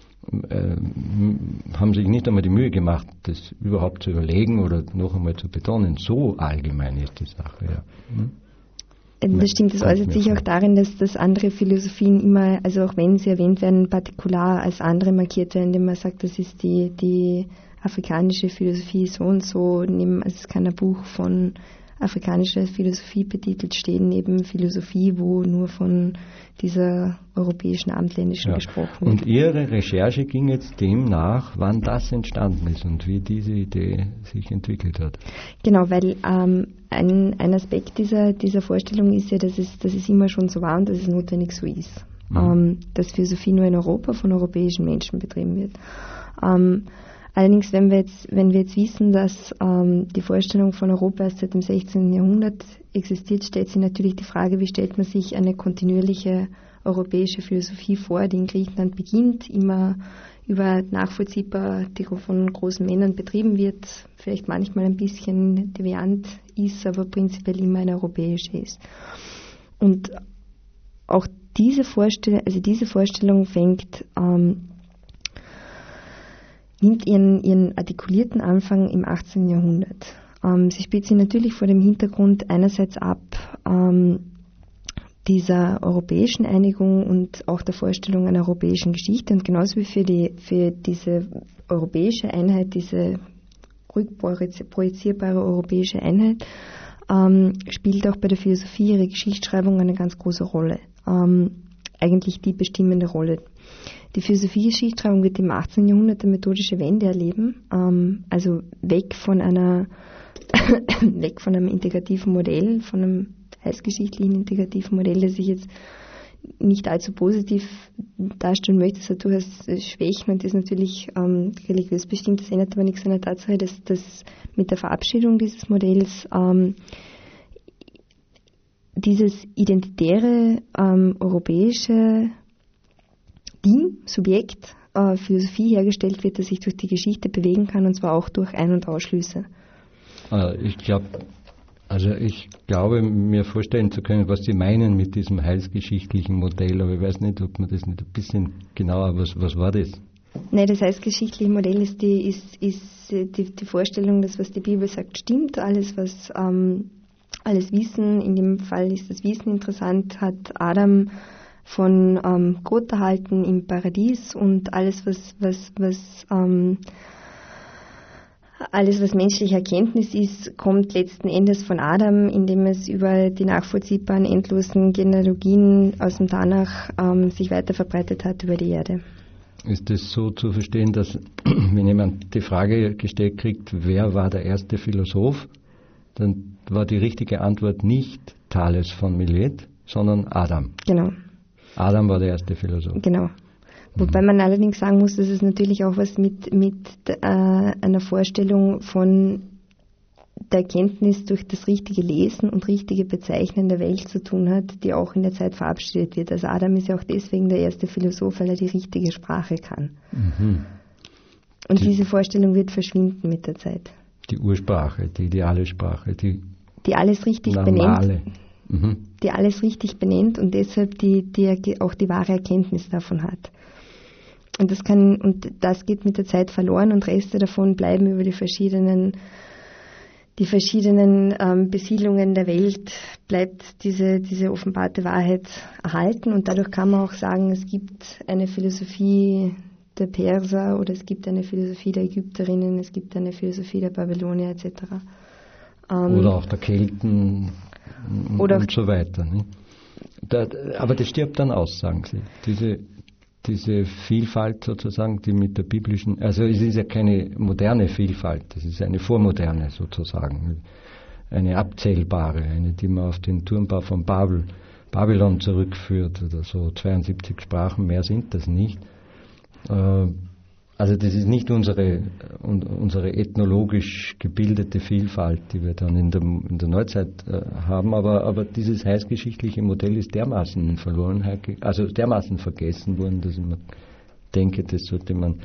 haben sich nicht einmal die Mühe gemacht, das überhaupt zu überlegen oder noch einmal zu betonen. So allgemein ist die Sache. Ja. Das stimmt, das äußert sich auch darin, dass andere Philosophien immer, also auch wenn sie erwähnt werden, partikular als andere markiert werden, indem man sagt, das ist die afrikanische Philosophie so und so, also es kann ein Buch von afrikanischer Philosophie betitelt stehen, neben Philosophie, wo nur von dieser europäischen Abendländischen gesprochen wird. Und Ihre Recherche ging jetzt dem nach, wann das entstanden ist und wie diese Idee sich entwickelt hat. Genau, weil ein Aspekt dieser Vorstellung ist ja, dass es immer schon so war und dass es notwendig so ist. Dass Philosophie nur in Europa von europäischen Menschen betrieben wird. Allerdings, wenn wir jetzt wissen, dass die Vorstellung von Europa erst seit dem 16. Jahrhundert existiert, stellt sich natürlich die Frage, wie stellt man sich eine kontinuierliche europäische Philosophie vor, die in Griechenland beginnt, immer über nachvollziehbar die von großen Männern betrieben wird, vielleicht manchmal ein bisschen deviant ist, aber prinzipiell immer eine europäische ist. Und auch diese Vorstellung nimmt ihren artikulierten Anfang im 18. Jahrhundert. Sie spielt sich natürlich vor dem Hintergrund einerseits ab dieser europäischen Einigung und auch der Vorstellung einer europäischen Geschichte und genauso wie für diese europäische Einheit, diese rückprojizierbare europäische Einheit, spielt auch bei der Philosophie ihre Geschichtsschreibung eine ganz große Rolle. Eigentlich die bestimmende Rolle. Die Philosophie-Geschichtsschreibung wird im 18. Jahrhundert eine methodische Wende erleben, also weg von einem integrativen Modell, von einem heilsgeschichtlichen integrativen Modell, das ich jetzt nicht allzu positiv darstellen möchte. Es hat durchaus Schwächen und ist natürlich religiös bestimmt. Das ändert aber nichts an der Tatsache, dass mit der Verabschiedung dieses Modells dieses identitäre europäische Ding, Subjekt, Philosophie hergestellt wird, das sich durch die Geschichte bewegen kann, und zwar auch durch Ein- und Ausschlüsse. Ich glaube, Also ich glaube, mir vorstellen zu können, was Sie meinen mit diesem heilsgeschichtlichen Modell, aber ich weiß nicht, ob man das nicht ein bisschen genauer, was war das? Nein, das heilsgeschichtliche Modell ist die Vorstellung, dass was die Bibel sagt, stimmt. Alles Wissen, in dem Fall ist das Wissen interessant, hat Adam von Gott erhalten im Paradies, und alles, was menschliche Erkenntnis ist, kommt letzten Endes von Adam, indem es über die nachvollziehbaren, endlosen Genealogien aus dem Tanach sich weiter verbreitet hat über die Erde. Ist es so zu verstehen, dass wenn jemand die Frage gestellt kriegt, wer war der erste Philosoph, dann war die richtige Antwort nicht Thales von Milet, sondern Adam. Genau. Adam war der erste Philosoph. Genau. Wobei man allerdings sagen muss, dass es natürlich auch was mit einer Vorstellung von der Erkenntnis durch das richtige Lesen und richtige Bezeichnen der Welt zu tun hat, die auch in der Zeit verabschiedet wird. Also Adam ist ja auch deswegen der erste Philosoph, weil er die richtige Sprache kann. Mhm. Und diese Vorstellung wird verschwinden mit der Zeit. Die Ursprache, die ideale Sprache, die alles richtig normale. Benennt. Mhm. Die alles richtig benennt und deshalb auch die wahre Erkenntnis davon hat. Und das geht mit der Zeit verloren, und Reste davon bleiben über die verschiedenen Besiedlungen der Welt, bleibt diese offenbarte Wahrheit erhalten, und dadurch kann man auch sagen, es gibt eine Philosophie der Perser oder es gibt eine Philosophie der Ägypterinnen, es gibt eine Philosophie der Babylonier etc. Oder auch der Kelten und so weiter. Ne? Aber das stirbt dann aus, sagen Sie. Diese Vielfalt sozusagen, die mit der biblischen, also es ist ja keine moderne Vielfalt, das ist eine vormoderne sozusagen, eine abzählbare, eine, die man auf den Turmbau von Babylon zurückführt oder so, 72 Sprachen, mehr sind das nicht. Also das ist nicht unsere ethnologisch gebildete Vielfalt, die wir dann in der Neuzeit haben, aber dieses heilsgeschichtliche Modell ist dermaßen in Verlorenheit, also dermaßen vergessen worden, dass ich mir denke, das sollte man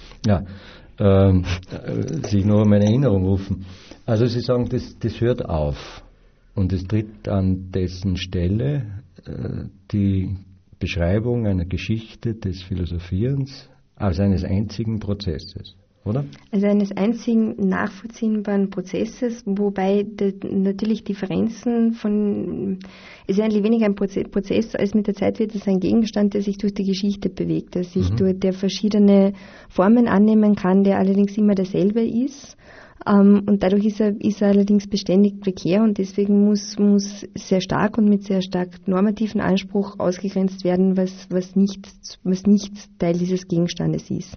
sich noch einmal in Erinnerung rufen. Also Sie sagen, das hört auf und es tritt an dessen Stelle die Beschreibung einer Geschichte des Philosophierens als eines einzigen Prozesses, oder? Also eines einzigen nachvollziehbaren Prozesses, wobei natürlich Differenzen es ist eigentlich weniger ein Prozess, als mit der Zeit wird es ein Gegenstand, der sich durch die Geschichte bewegt, der verschiedene Formen annehmen kann, der allerdings immer derselbe ist. Und dadurch ist er allerdings beständig prekär, und deswegen muss sehr stark und mit sehr stark normativen Anspruch ausgegrenzt werden, was nicht Teil dieses Gegenstandes ist.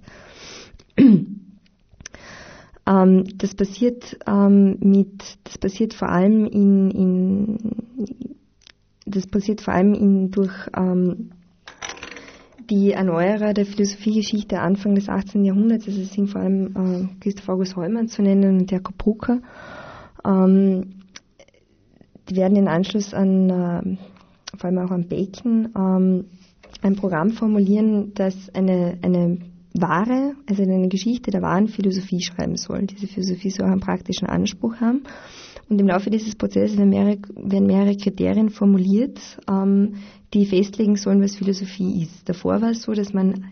Das passiert vor allem durch die Erneuerer der Philosophiegeschichte Anfang des 18. Jahrhunderts, also es sind vor allem Christoph August Heumann zu nennen und Jakob Brucker. Die werden in Anschluss an, vor allem auch an Bacon, ein Programm formulieren, das eine wahre, also eine Geschichte der wahren Philosophie schreiben soll. Diese Philosophie soll auch einen praktischen Anspruch haben. Und im Laufe dieses Prozesses werden mehrere Kriterien formuliert, die festlegen sollen, was Philosophie ist. Davor war es so, dass man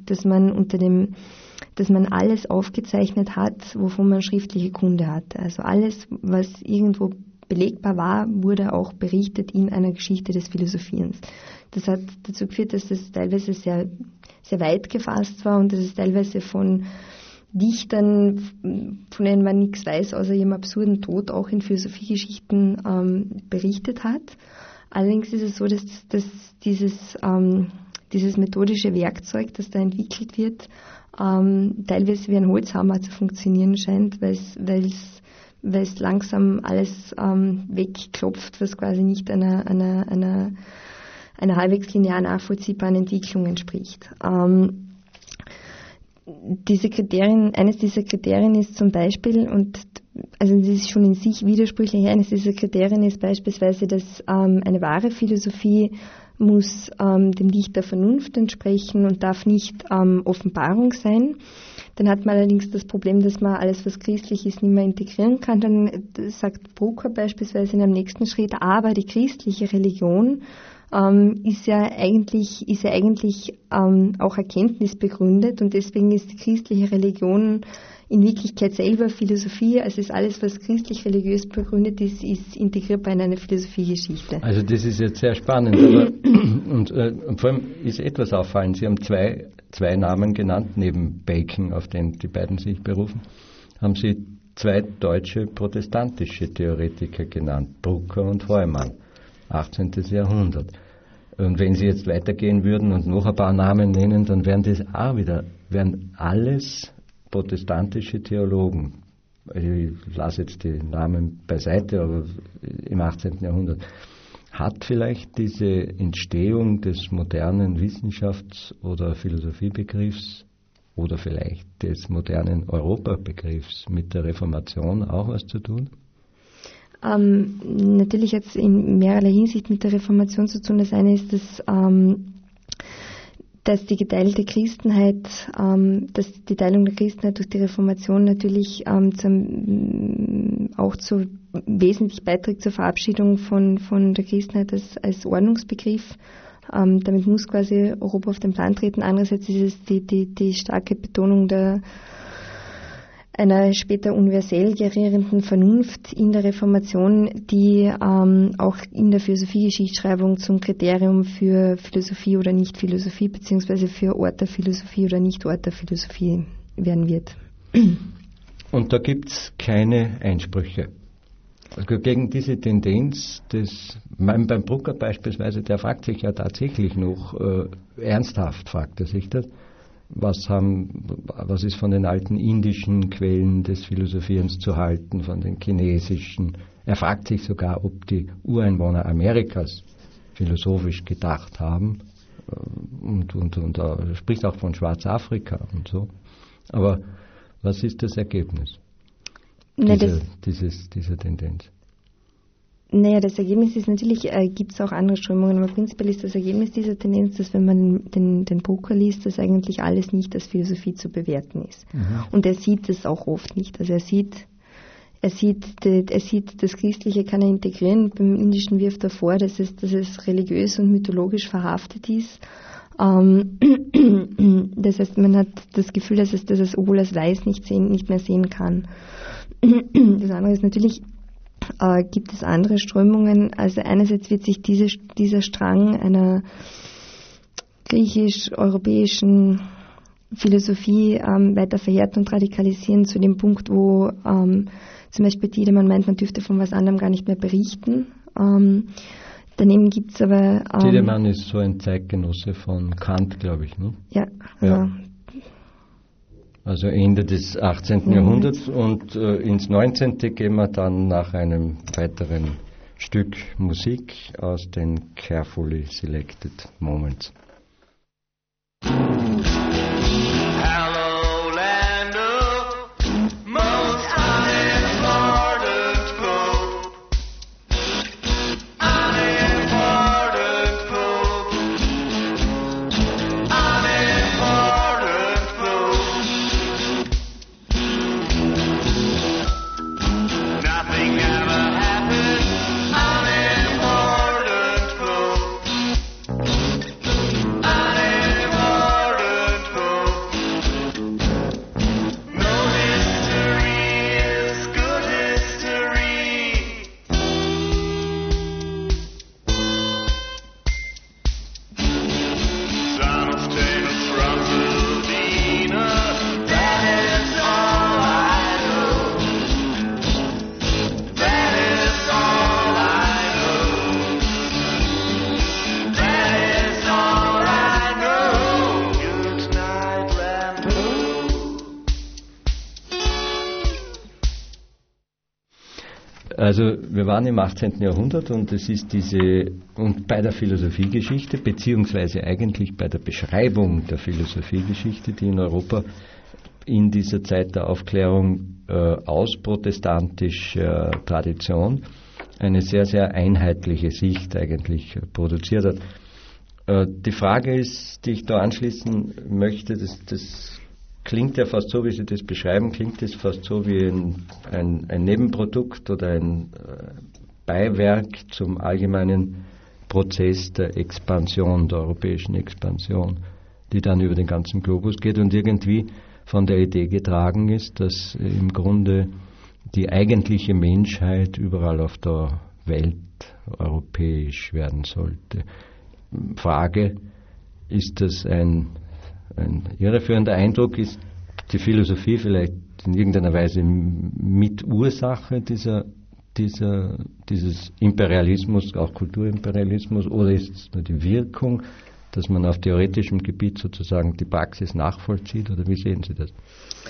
alles aufgezeichnet hat, wovon man schriftliche Kunde hatte. Also alles, was irgendwo belegbar war, wurde auch berichtet in einer Geschichte des Philosophierens. Das hat dazu geführt, dass das teilweise sehr, sehr weit gefasst war und dass es teilweise von Dichtern, von denen man nichts weiß, außer ihrem absurden Tod, auch in Philosophiegeschichten berichtet hat. Allerdings ist es so, dass dieses methodische Werkzeug, das da entwickelt wird, teilweise wie ein Holzhammer zu funktionieren scheint, weil es langsam alles wegklopft, was quasi nicht einer halbwegs linear nachvollziehbaren Entwicklung entspricht. Eines dieser Kriterien ist zum Beispiel, also das ist schon in sich widersprüchlich, eines dieser Kriterien ist beispielsweise, dass eine wahre Philosophie muss dem Licht der Vernunft entsprechen und darf nicht Offenbarung sein. Dann hat man allerdings das Problem, dass man alles, was christlich ist, nicht mehr integrieren kann. Dann sagt Brucker beispielsweise in einem nächsten Schritt, aber die christliche Religion ist ja eigentlich auch erkenntnisbegründet und deswegen ist die christliche Religion in Wirklichkeit selber Philosophie. Also ist alles, was christlich-religiös begründet ist, ist integrierbar in eine Philosophiegeschichte. Also das ist jetzt sehr spannend. Aber, und vor allem ist etwas auffallend. Sie haben zwei Namen genannt, neben Bacon, auf den die beiden sich berufen, haben Sie zwei deutsche protestantische Theoretiker genannt, Brucker und Heumann, 18. Jahrhundert. Und wenn Sie jetzt weitergehen würden und noch ein paar Namen nennen, dann wären alles protestantische Theologen. Ich lasse jetzt die Namen beiseite, aber im 18. Jahrhundert. Hat vielleicht diese Entstehung des modernen Wissenschafts- oder Philosophiebegriffs oder vielleicht des modernen Europabegriffs mit der Reformation auch was zu tun? Natürlich hat es in mehrerlei Hinsicht mit der Reformation zu tun. Das eine ist, dass die geteilte Christenheit, dass die Teilung der Christenheit durch die Reformation natürlich auch wesentlich beiträgt zur Verabschiedung von der Christenheit als Ordnungsbegriff. Damit muss quasi Europa auf den Plan treten. Andererseits ist es die starke Betonung einer später universell gerierenden Vernunft in der Reformation, die auch in der Philosophie-Geschichtsschreibung zum Kriterium für Philosophie oder Nicht-Philosophie beziehungsweise für Ort der Philosophie oder Nicht-Ort der Philosophie werden wird. Und da gibt es keine Einsprüche. Also gegen diese Tendenz, beim Brucker beispielsweise, der fragt sich ja tatsächlich noch, ernsthaft fragt er sich das, was ist von den alten indischen Quellen des Philosophierens zu halten, von den chinesischen. Er fragt sich sogar, ob die Ureinwohner Amerikas philosophisch gedacht haben und er spricht auch von Schwarzafrika und so. Aber was ist das Ergebnis dieser Tendenz? Naja, das Ergebnis ist natürlich, gibt es auch andere Strömungen, aber prinzipiell ist das Ergebnis dieser Tendenz, dass wenn man den Brucker liest, dass eigentlich alles nicht als Philosophie zu bewerten ist. Mhm. Und er sieht es auch oft nicht. Also er sieht, das Christliche kann er integrieren. Beim Indischen wirft er vor, dass es religiös und mythologisch verhaftet ist. Das heißt, man hat das Gefühl, dass es obwohl er es weiß, nicht mehr sehen kann. Das andere ist natürlich, gibt es andere Strömungen. Also einerseits wird sich dieser Strang einer griechisch-europäischen Philosophie weiter verhärten und radikalisieren zu dem Punkt, wo zum Beispiel Tiedemann meint, man dürfte von was anderem gar nicht mehr berichten. Daneben gibt es aber... Tiedemann ist so ein Zeitgenosse von Kant, glaube ich, ne? Ja. Also Ende des 18. Jahrhunderts und ins 19. gehen wir dann nach einem weiteren Stück Musik aus den Carefully Selected Moments. Also wir waren im 18. Jahrhundert und es ist und bei der Philosophiegeschichte, beziehungsweise eigentlich bei der Beschreibung der Philosophiegeschichte, die in Europa in dieser Zeit der Aufklärung aus protestantischer Tradition eine sehr, sehr einheitliche Sicht eigentlich produziert hat. Die Frage ist, die ich da anschließen möchte, das klingt ja fast so, wie Sie das beschreiben, klingt das fast so wie ein Nebenprodukt oder ein Beiwerk zum allgemeinen Prozess der Expansion, der europäischen Expansion, die dann über den ganzen Globus geht und irgendwie von der Idee getragen ist, dass im Grunde die eigentliche Menschheit überall auf der Welt europäisch werden sollte. Frage, ist das ein irreführender Eindruck? Ist die Philosophie vielleicht in irgendeiner Weise Mitursache dieses Imperialismus, auch Kulturimperialismus, oder ist es nur die Wirkung, dass man auf theoretischem Gebiet sozusagen die Praxis nachvollzieht, oder wie sehen Sie das?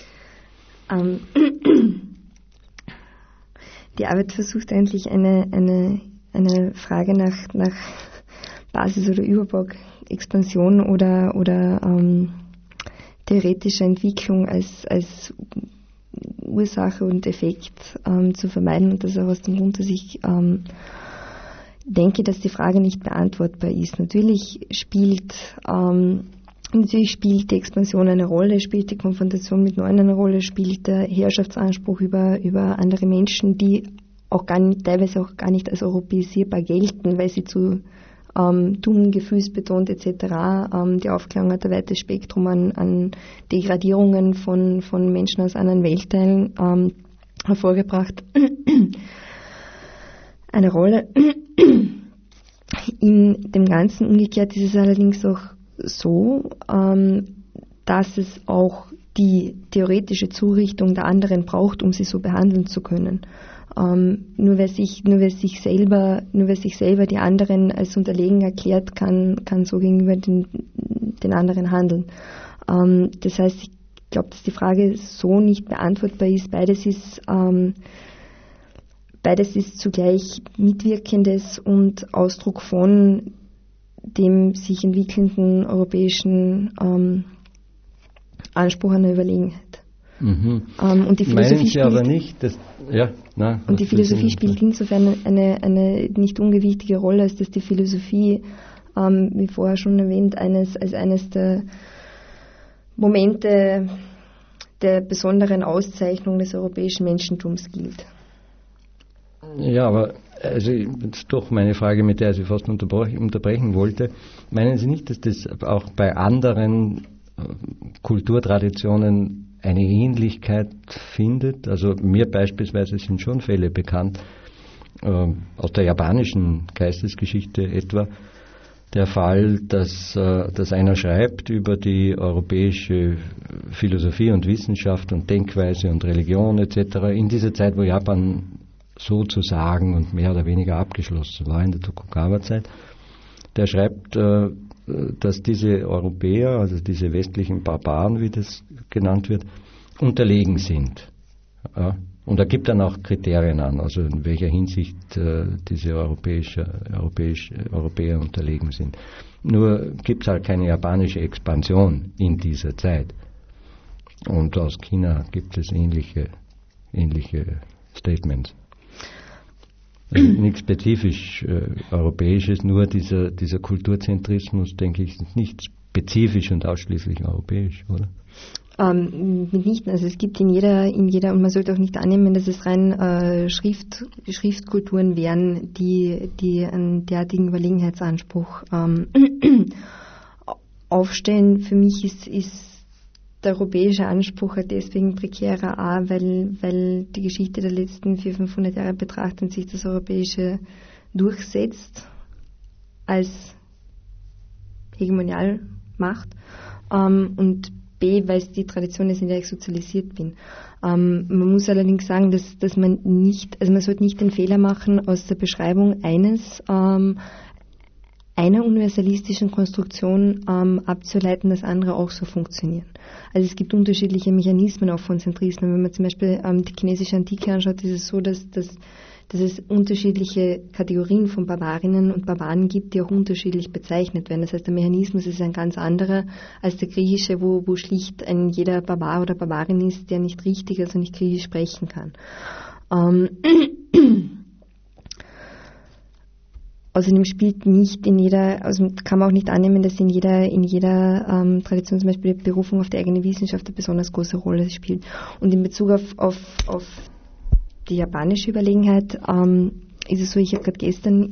Die Arbeit versucht eigentlich eine Frage nach Basis- oder Überbau-Expansion oder theoretischer Entwicklung als Ursache und Effekt zu vermeiden, und das auch aus dem Grund, dass ich denke, dass die Frage nicht beantwortbar ist. Natürlich spielt die Expansion eine Rolle, spielt die Konfrontation mit Neuen eine Rolle, spielt der Herrschaftsanspruch über andere Menschen, die teilweise auch gar nicht als europäisierbar gelten, weil sie zu dumm, gefühlsbetont etc. Die Aufklärung hat ein weites Spektrum an Degradierungen von Menschen aus anderen Weltteilen hervorgebracht. Eine Rolle. In dem Ganzen umgekehrt ist es allerdings auch so, dass es auch die theoretische Zurichtung der anderen braucht, um sie so behandeln zu können. Nur wer sich selber die anderen als unterlegen erklärt, kann so gegenüber den anderen handeln. Das heißt, ich glaube, dass die Frage so nicht beantwortbar ist. Beides ist zugleich mitwirkendes und Ausdruck von dem sich entwickelnden europäischen Anspruch an der Überlegenheit. Mhm. Und die Philosophie spielt insofern eine nicht ungewichtige Rolle, als dass die Philosophie, wie vorher schon erwähnt, als eines der Momente der besonderen Auszeichnung des europäischen Menschentums gilt. Ja, aber also doch meine Frage, mit der ich Sie fast unterbrechen wollte, meinen Sie nicht, dass das auch bei anderen Kulturtraditionen eine Ähnlichkeit findet? Also mir beispielsweise sind schon Fälle bekannt, aus der japanischen Geistesgeschichte etwa, der Fall, dass einer schreibt über die europäische Philosophie und Wissenschaft und Denkweise und Religion etc. in dieser Zeit, wo Japan sozusagen und mehr oder weniger abgeschlossen war, in der Tokugawa-Zeit. Der schreibt, dass diese Europäer, also diese westlichen Barbaren, wie das genannt wird, unterlegen sind. Ja? Und er gibt dann auch Kriterien an, also in welcher Hinsicht diese Europäer unterlegen sind. Nur gibt es halt keine japanische Expansion in dieser Zeit. Und aus China gibt es ähnliche Statements. Also nichts spezifisch Europäisches, nur dieser Kulturzentrismus, denke ich, ist nicht spezifisch und ausschließlich europäisch, oder? Mitnichten. Also es gibt in jeder, und man sollte auch nicht annehmen, dass es rein Schriftkulturen wären, die einen derartigen Überlegenheitsanspruch aufstellen. Für mich ist der europäische Anspruch halt deswegen prekärer, weil die Geschichte der letzten 400-500 Jahre betrachtet sich das Europäische durchsetzt als Hegemonialmacht, und B, weil es die Tradition ist, in der ich sozialisiert bin. Man muss allerdings sagen, dass man sollte nicht den Fehler machen, aus der Beschreibung einer universalistischen Konstruktion abzuleiten, dass andere auch so funktionieren. Also es gibt unterschiedliche Mechanismen auch von Zentrismen. Wenn man zum Beispiel die chinesische Antike anschaut, ist es so, dass es unterschiedliche Kategorien von Barbarinnen und Barbaren gibt, die auch unterschiedlich bezeichnet werden. Das heißt, der Mechanismus ist ein ganz anderer als der griechische, wo schlicht jeder Barbar oder Barbarin ist, der nicht richtig, also nicht griechisch Außerdem spielt nicht in jeder, also kann man auch nicht annehmen, dass in jeder Tradition zum Beispiel die Berufung auf die eigene Wissenschaft eine besonders große Rolle spielt. Und in Bezug auf die japanische Überlegenheit ist es so, ich habe gerade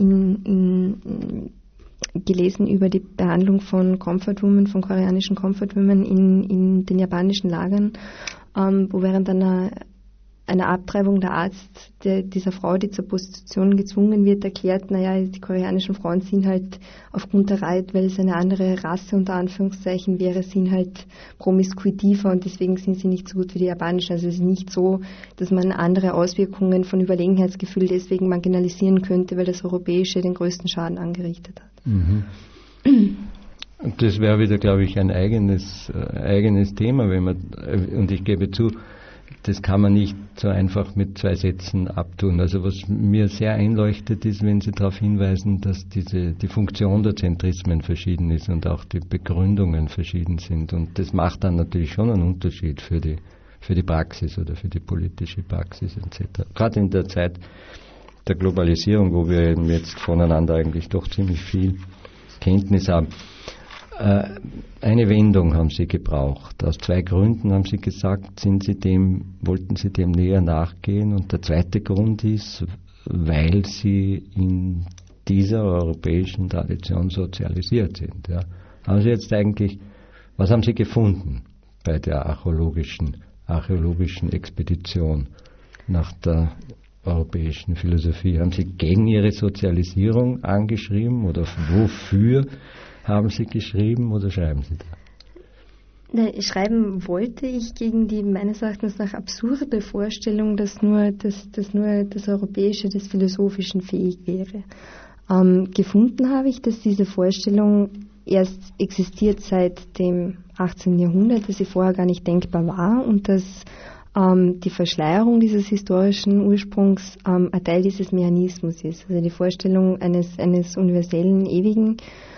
gestern gelesen über die Behandlung von koreanischen Comfort Women in den japanischen Lagern, wo während einer Abtreibung der Arzt dieser Frau, die zur Prostitution gezwungen wird, erklärt, naja, die koreanischen Frauen sind halt aufgrund der Art, weil es eine andere Rasse unter Anführungszeichen wäre, sind halt promiskuitiver und deswegen sind sie nicht so gut wie die japanischen. Also es ist nicht so, dass man andere Auswirkungen von Überlegenheitsgefühl deswegen marginalisieren könnte, weil das Europäische den größten Schaden angerichtet hat. Mhm. Und das wäre wieder, glaube ich, ein eigenes Thema, und ich gebe zu, das kann man nicht so einfach mit 2 Sätzen abtun. Also was mir sehr einleuchtet ist, wenn Sie darauf hinweisen, dass die Funktion der Zentrismen verschieden ist und auch die Begründungen verschieden sind. Und das macht dann natürlich schon einen Unterschied für die Praxis oder für die politische Praxis etc. Gerade in der Zeit der Globalisierung, wo wir eben jetzt voneinander eigentlich doch ziemlich viel Kenntnis haben. Eine Wendung haben Sie gebraucht. Aus 2 Gründen haben Sie gesagt, wollten Sie dem näher nachgehen. Und der zweite Grund ist, weil Sie in dieser europäischen Tradition sozialisiert sind. Ja. Haben Sie jetzt was haben Sie gefunden bei der archäologischen Expedition nach der europäischen Philosophie? Haben Sie gegen Ihre Sozialisierung angeschrieben oder wofür haben Sie geschrieben oder schreiben Sie da? Schreiben wollte ich gegen die meines Erachtens nach absurde Vorstellung, dass nur das Europäische des Philosophischen fähig wäre. Gefunden habe ich, dass diese Vorstellung erst existiert seit dem 18. Jahrhundert, dass sie vorher gar nicht denkbar war und dass die Verschleierung dieses historischen Ursprungs ein Teil dieses Mechanismus ist. Also die Vorstellung eines universellen, ewigen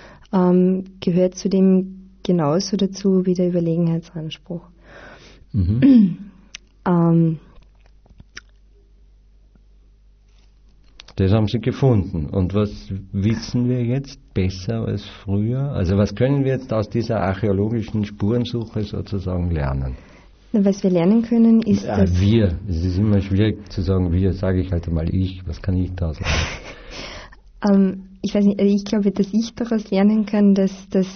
gehört zu dem genauso dazu wie der Überlegenheitsanspruch. Mhm. Das haben Sie gefunden. Und was wissen wir jetzt besser als früher? Also was können wir jetzt aus dieser archäologischen Spurensuche sozusagen lernen? Was wir lernen können, ist, dass... Wir. Es ist immer schwierig zu sagen, wir, sage ich halt einmal ich. Was kann ich da sagen? Ich weiß nicht, ich glaube, dass ich daraus lernen kann, dass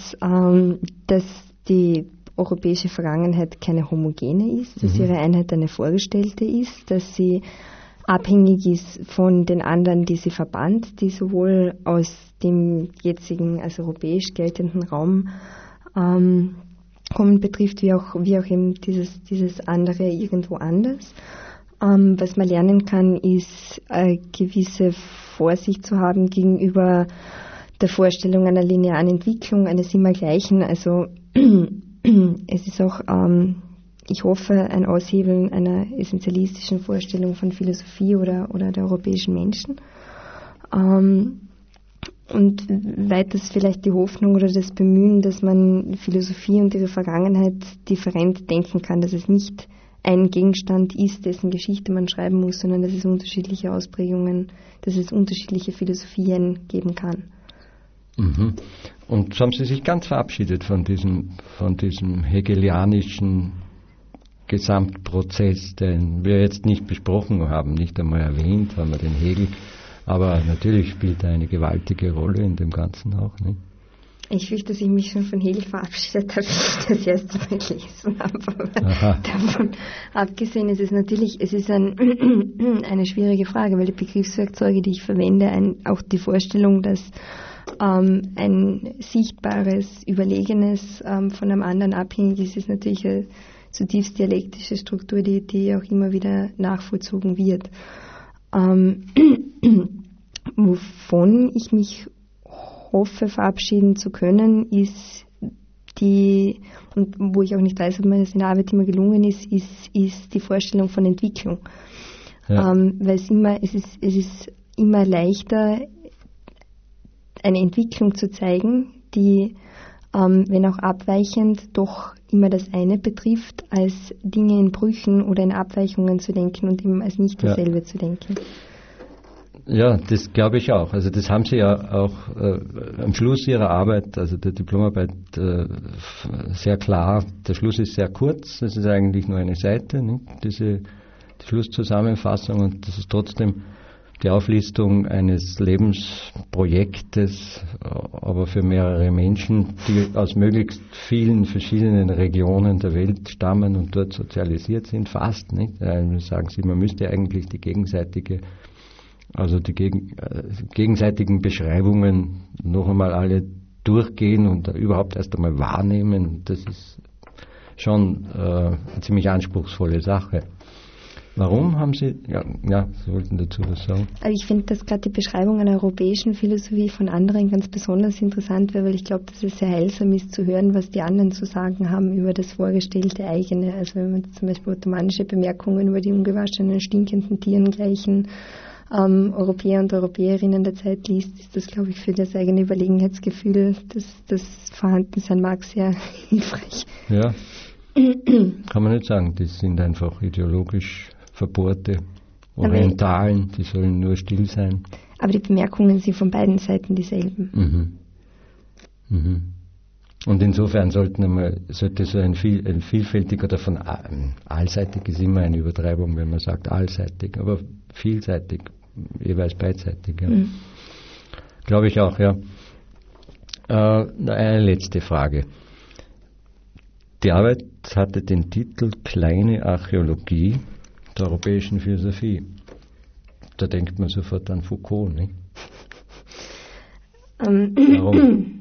die europäische Vergangenheit keine homogene ist, dass ihre Einheit eine vorgestellte ist, dass sie abhängig ist von den anderen, die sie verband, die sowohl aus dem jetzigen als europäisch geltenden Raum kommen betrifft, wie auch eben dieses andere irgendwo anders. Was man lernen kann, ist gewisse Vorsicht zu haben gegenüber der Vorstellung einer linearen Entwicklung, eines Immergleichen. Also es ist auch, ich hoffe, ein Aushebeln einer essentialistischen Vorstellung von Philosophie oder der europäischen Menschen. Und weiters vielleicht die Hoffnung oder das Bemühen, dass man Philosophie und ihre Vergangenheit different denken kann, dass es nicht ein Gegenstand ist, dessen Geschichte man schreiben muss, sondern dass es unterschiedliche Ausprägungen, dass es unterschiedliche Philosophien geben kann. Mhm. Und so haben Sie sich ganz verabschiedet von diesem hegelianischen Gesamtprozess, den wir jetzt nicht besprochen haben, nicht einmal erwähnt haben wir den Hegel, aber natürlich spielt er eine gewaltige Rolle in dem Ganzen auch, nicht? Ich fürchte, dass ich mich schon von Hegel verabschiedet habe, als ich das erste Mal gelesen habe. Aber davon abgesehen, es ist eine schwierige Frage, weil die Begriffswerkzeuge, die ich verwende, auch die Vorstellung, dass ein sichtbares, überlegenes von einem anderen abhängig ist natürlich eine zutiefst dialektische Struktur, die auch immer wieder nachvollzogen wird. Wovon ich mich hoffe, verabschieden zu können, ist und wo ich auch nicht weiß, ob mir das in der Arbeit immer gelungen ist die Vorstellung von Entwicklung. Ja. Weil es ist immer leichter, eine Entwicklung zu zeigen, die, wenn auch abweichend, doch immer das eine betrifft, als Dinge in Brüchen oder in Abweichungen zu denken und eben als nicht dasselbe zu denken. Ja, das glaube ich auch. Also das haben Sie ja auch am Schluss Ihrer Arbeit, also der Diplomarbeit, sehr klar. Der Schluss ist sehr kurz, das ist eigentlich nur eine Seite, nicht? Die Schlusszusammenfassung, und das ist trotzdem die Auflistung eines Lebensprojektes, aber für mehrere Menschen, die aus möglichst vielen verschiedenen Regionen der Welt stammen und dort sozialisiert sind, fast, nicht? Sagen Sie, man müsste eigentlich die gegenseitigen Beschreibungen noch einmal alle durchgehen und überhaupt erst einmal wahrnehmen. Das ist schon eine ziemlich anspruchsvolle Sache. Warum haben Sie, Sie wollten dazu was sagen? Also ich finde, dass gerade die Beschreibung einer europäischen Philosophie von anderen ganz besonders interessant wäre, weil ich glaube, dass es sehr heilsam ist zu hören, was die anderen zu sagen haben über das vorgestellte eigene. Also wenn man zum Beispiel ottomanische Bemerkungen über die ungewaschenen, stinkenden Tieren gleichen Europäer und Europäerinnen der Zeit liest, ist das, glaube ich, für das eigene Überlegenheitsgefühl, das vorhanden sein mag, sehr hilfreich. Ja, kann man nicht sagen. Die sind einfach ideologisch verbohrte Orientalen, die sollen nur still sein. Aber die Bemerkungen sind von beiden Seiten dieselben. Und insofern sollte so ein vielfältig oder von allseitig ist immer eine Übertreibung, wenn man sagt allseitig, aber vielseitig, jeweils beidseitig. Ja. Glaube ich auch, ja. Eine letzte Frage. Die Arbeit hatte den Titel Kleine Archäologie der europäischen Philosophie. Da denkt man sofort an Foucault, nicht? Warum?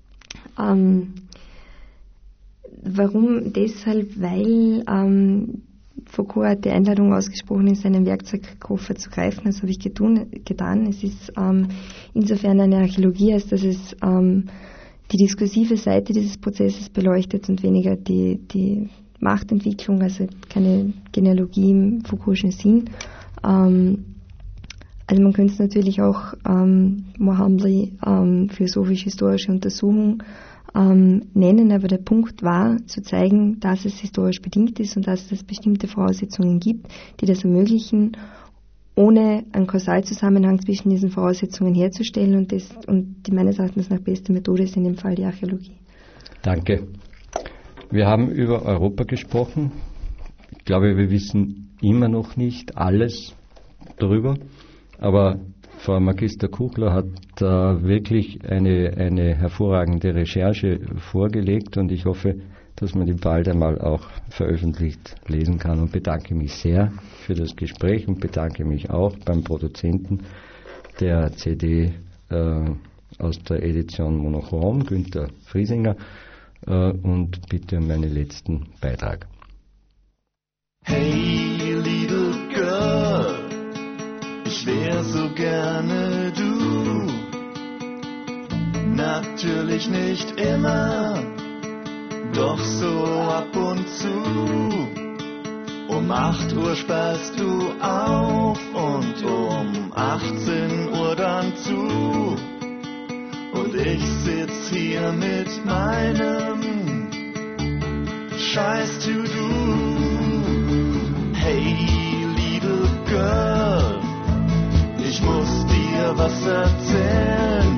Warum? Deshalb, weil Foucault hat die Einladung ausgesprochen, in seinen Werkzeugkoffer zu greifen. Das habe ich getan. Es ist insofern eine Archäologie, als dass es die diskursive Seite dieses Prozesses beleuchtet und weniger die Machtentwicklung, also keine Genealogie im Foucault'schen Sinn. Also man könnte es natürlich auch Mohammed philosophisch-historische Untersuchung nennen, aber der Punkt war, zu zeigen, dass es historisch bedingt ist und dass es bestimmte Voraussetzungen gibt, die das ermöglichen, ohne einen Kausalzusammenhang zwischen diesen Voraussetzungen herzustellen, und die meines Erachtens nach beste Methode ist in dem Fall die Archäologie. Danke. Wir haben über Europa gesprochen. Ich glaube, wir wissen immer noch nicht alles darüber, aber Frau Magister Kuchler hat wirklich eine hervorragende Recherche vorgelegt, und ich hoffe, dass man die bald einmal auch veröffentlicht lesen kann, und bedanke mich sehr für das Gespräch und bedanke mich auch beim Produzenten der CD aus der Edition Monochrom, Günther Friesinger, und bitte um meinen letzten Beitrag. Hey, little girl, ich wär so gerne du. Natürlich nicht immer, doch so ab und zu. Um 8 Uhr sperrst du auf und um 18 Uhr dann zu. Und ich sitz hier mit meinem Scheiß To-Do. Hey, little girl, ich muss dir was erzählen.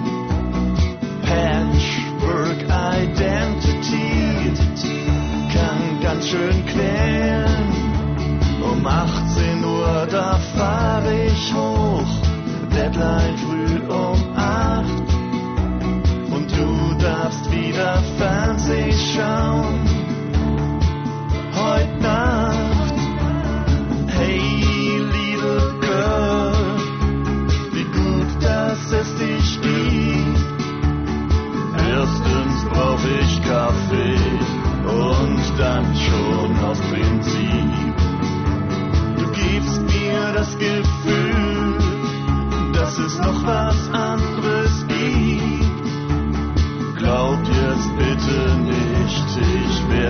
Patchwork Identity kann ganz schön quälen. Um 18 Uhr, da fahr ich hoch, Deadline früh um 8. Und du darfst wieder Fernseh schauen, heute Nacht. Hey, little girl, wie gut, dass es dich gibt. Erstens brauch ich Kaffee und dann schon aus Prinzip. Du gibst mir das Gefühl, dass es noch was anderes gibt. Glaub jetzt bitte nicht, ich wär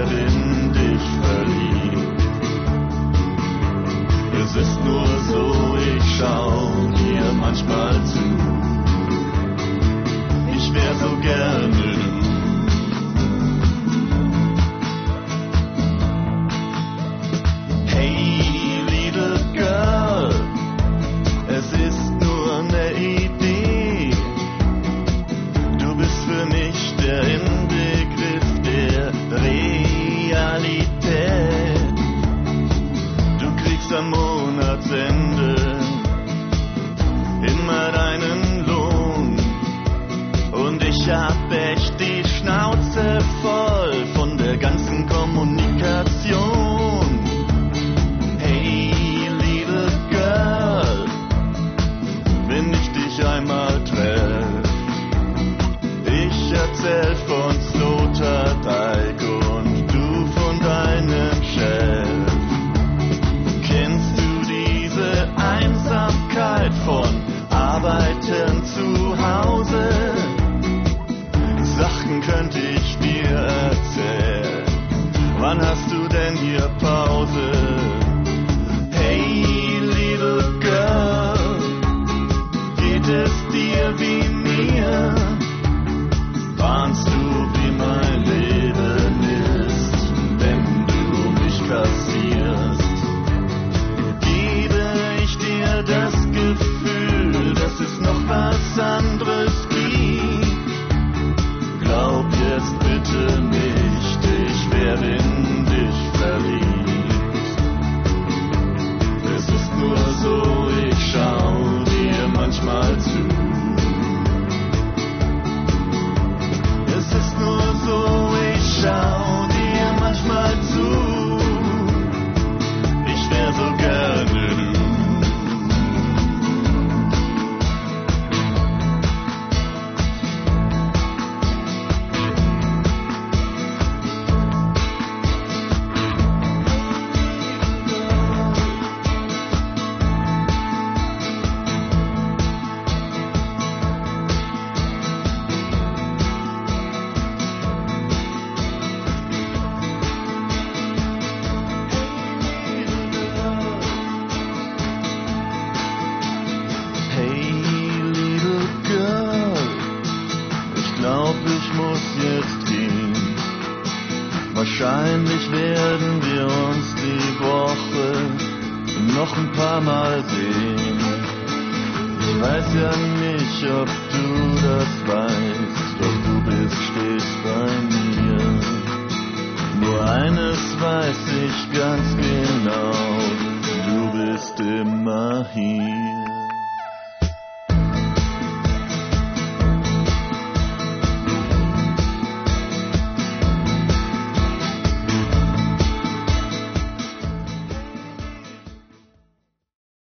denn hier Pause? Hey, little girl, geht es dir wie mir? Ahnst du, wie mein Leben ist, wenn du mich kassierst? Gebe ich dir das Gefühl, dass es noch was anderes gibt? Glaub jetzt bitte nicht, ich wär in dich verliebt. Es ist nur so, ich schau dir manchmal zu. Es ist nur so, ich schau dir manchmal zu. Ich wär so gerne du. Wahrscheinlich werden wir uns die Woche noch ein paar Mal sehen. Ich weiß ja nicht, ob du das weißt, doch du stehst bei mir. Nur eines weiß ich ganz genau, du bist immer hier.